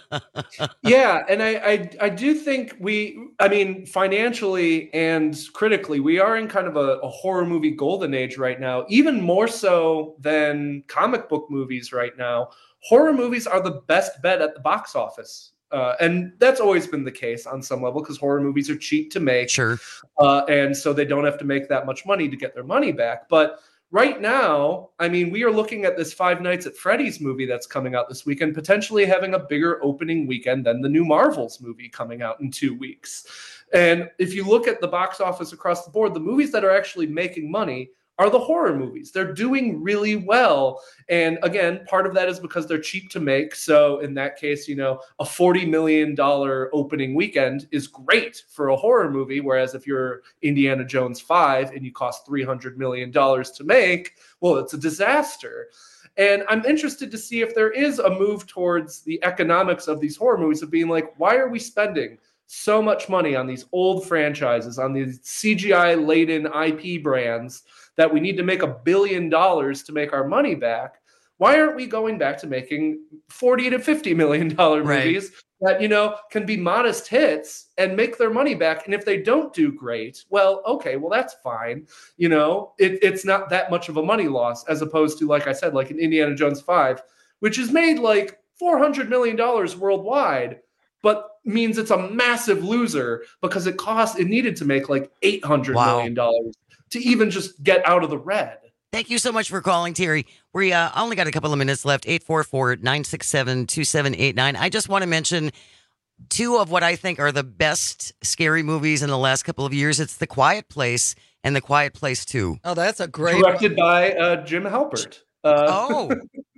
Yeah, and I, I I do think we, I mean, financially and critically, we are in kind of a, a horror movie golden age right now, even more so than in comic book movies right now, horror movies are the best bet at the box office. Uh, and that's always been the case on some level because horror movies are cheap to make. Sure. Uh, and so they don't have to make that much money to get their money back. But right now, I mean, we are looking at this Five Nights at Freddy's movie that's coming out this weekend, potentially having a bigger opening weekend than the new Marvels movie coming out in two weeks. And if you look at the box office across the board, the movies that are actually making money are the horror movies. They're doing really well. And again, part of that is because they're cheap to make. So in that case, you know, a forty million dollars opening weekend is great for a horror movie. Whereas if you're Indiana Jones five and you cost three hundred million dollars to make, well, it's a disaster. And I'm interested to see if there is a move towards the economics of these horror movies of being like, why are we spending so much money on these old franchises, on these C G I-laden I P brands that we need to make a billion dollars to make our money back? Why aren't we going back to making forty to fifty million dollars movies right. that, you know, can be modest hits and make their money back? And if they don't do great, well, okay, well, that's fine. You know, it, it's not that much of a money loss as opposed to, like I said, like an Indiana Jones five, which has made like four hundred million dollars worldwide, but means it's a massive loser because it cost, it needed to make like eight hundred wow. million dollars to even just get out of the red. Thank you so much for calling, Terry. We uh, only got a couple of minutes left. eight four four, nine six seven, two seven eight nine. I just want to mention two of what I think are the best scary movies in the last couple of years. It's The Quiet Place and The Quiet Place two. Oh, that's a great Directed by uh, Jim Halpert. Uh, oh.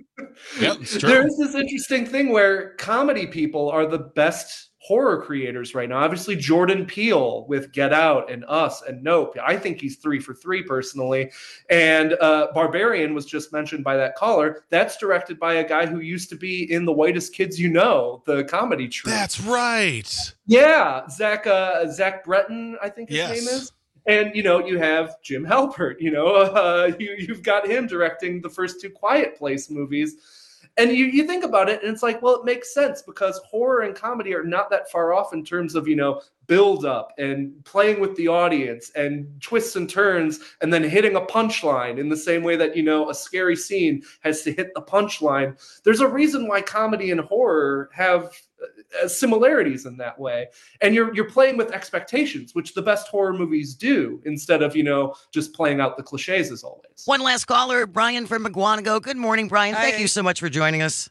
Yep, it's true. There's this interesting thing where comedy people are the best horror creators right now. Obviously, Jordan Peele with Get Out and Us and Nope. I think he's three for three personally. And uh, Barbarian was just mentioned by that caller. That's directed by a guy who used to be in The Whitest Kids You Know, the comedy troupe. That's right. Yeah, Zach uh, Zach Breton, I think his yes. name is. And, you know, you have Jim Halpert, you know, uh, you, you've got him directing the first two Quiet Place movies. And you, you think about it, and it's like, well, it makes sense because horror and comedy are not that far off in terms of, you know, build up and playing with the audience and twists and turns and then hitting a punchline in the same way that, you know, a scary scene has to hit the punchline. There's a reason why comedy and horror have uh, similarities in that way. And you're you're playing with expectations, which the best horror movies do, instead of, you know, just playing out the cliches as always. One last caller, Brian from McGuanago. Good morning, Brian. Thank Hi. you so much for joining us.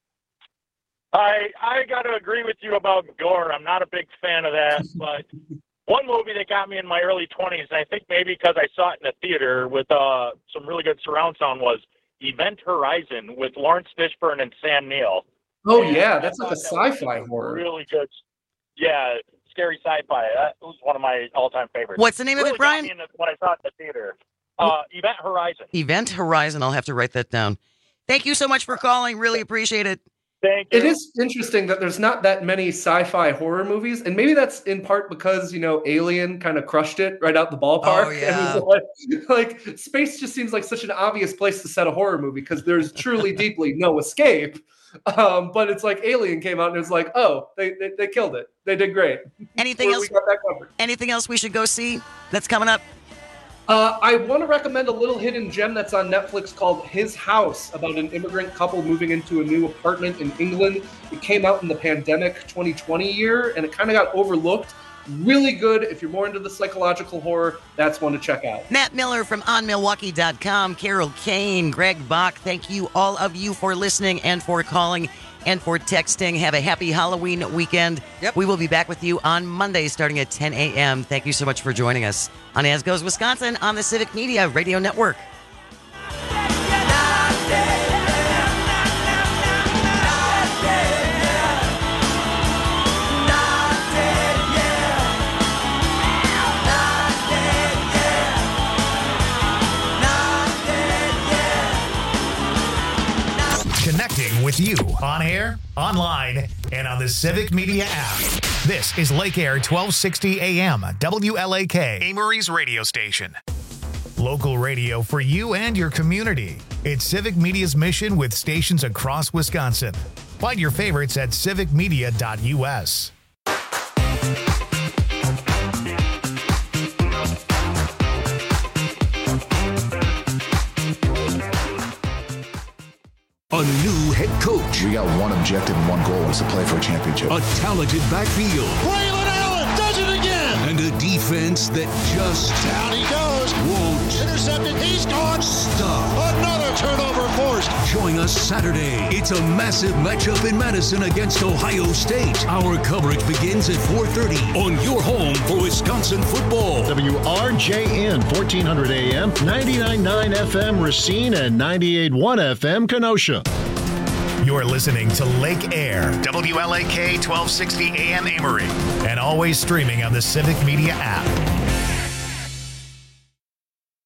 I I got to agree with you about gore. I'm not a big fan of that, but one movie that got me in my early twenties, and I think maybe because I saw it in a theater with uh, some really good surround sound, was Event Horizon with Lawrence Fishburne and Sam Neill. Oh, and yeah, I that's like a that sci-fi horror. Really good. Yeah, scary sci-fi. That was one of my all-time favorites. What's the name really of it, Brian? Got me in the, when I saw it in the theater. Uh, Event Horizon. Event Horizon. I'll have to write that down. Thank you so much for calling. Really appreciate it. Thank you. It is interesting that there's not that many sci-fi horror movies, and maybe that's in part because, you know, Alien kind of crushed it right out the ballpark. Oh, yeah. And it was like, like space just seems like such an obvious place to set a horror movie because there's truly deeply no escape. Um, but it's like Alien came out and it was like, oh, they they, they killed it. They did great. Anything we, else? We got that covered. Anything else we should go see that's coming up? Uh, I want to recommend a little hidden gem that's on Netflix called His House, about an immigrant couple moving into a new apartment in England. It came out in the pandemic twenty twenty year, and it kind of got overlooked. Really good. If you're more into the psychological horror, that's one to check out. Matt Miller from on milwaukee dot com, Carol Kane, Greg Bach, thank you all of you for listening and for calling and for texting. Have a happy Halloween weekend. Yep. We will be back with you on Monday starting at ten a.m. Thank you so much for joining us on As Goes Wisconsin on the Civic Media Radio Network. Connecting with you on air, online, and on the Civic Media app. This is Lake Air twelve sixty A M, W L A K, Amory's radio station. Local radio for you and your community. It's Civic Media's mission with stations across Wisconsin. Find your favorites at civic media dot U S. a new head coach. We got one objective and one goal is to play for a championship. A talented backfield. Braylon Allen does it again. And a defense that just down he goes. Won't intercepted. He's gone. Stop. Another turnover forced. Join us Saturday. It's a massive matchup in Madison against Ohio State. Our coverage begins at four thirty on your home for Wisconsin football. W R J N, fourteen hundred A M, ninety-nine point nine F M Racine, and ninety-eight point one F M Kenosha. You're listening to Lake Air, W L A K twelve sixty A M Amory, and always streaming on the Civic Media app.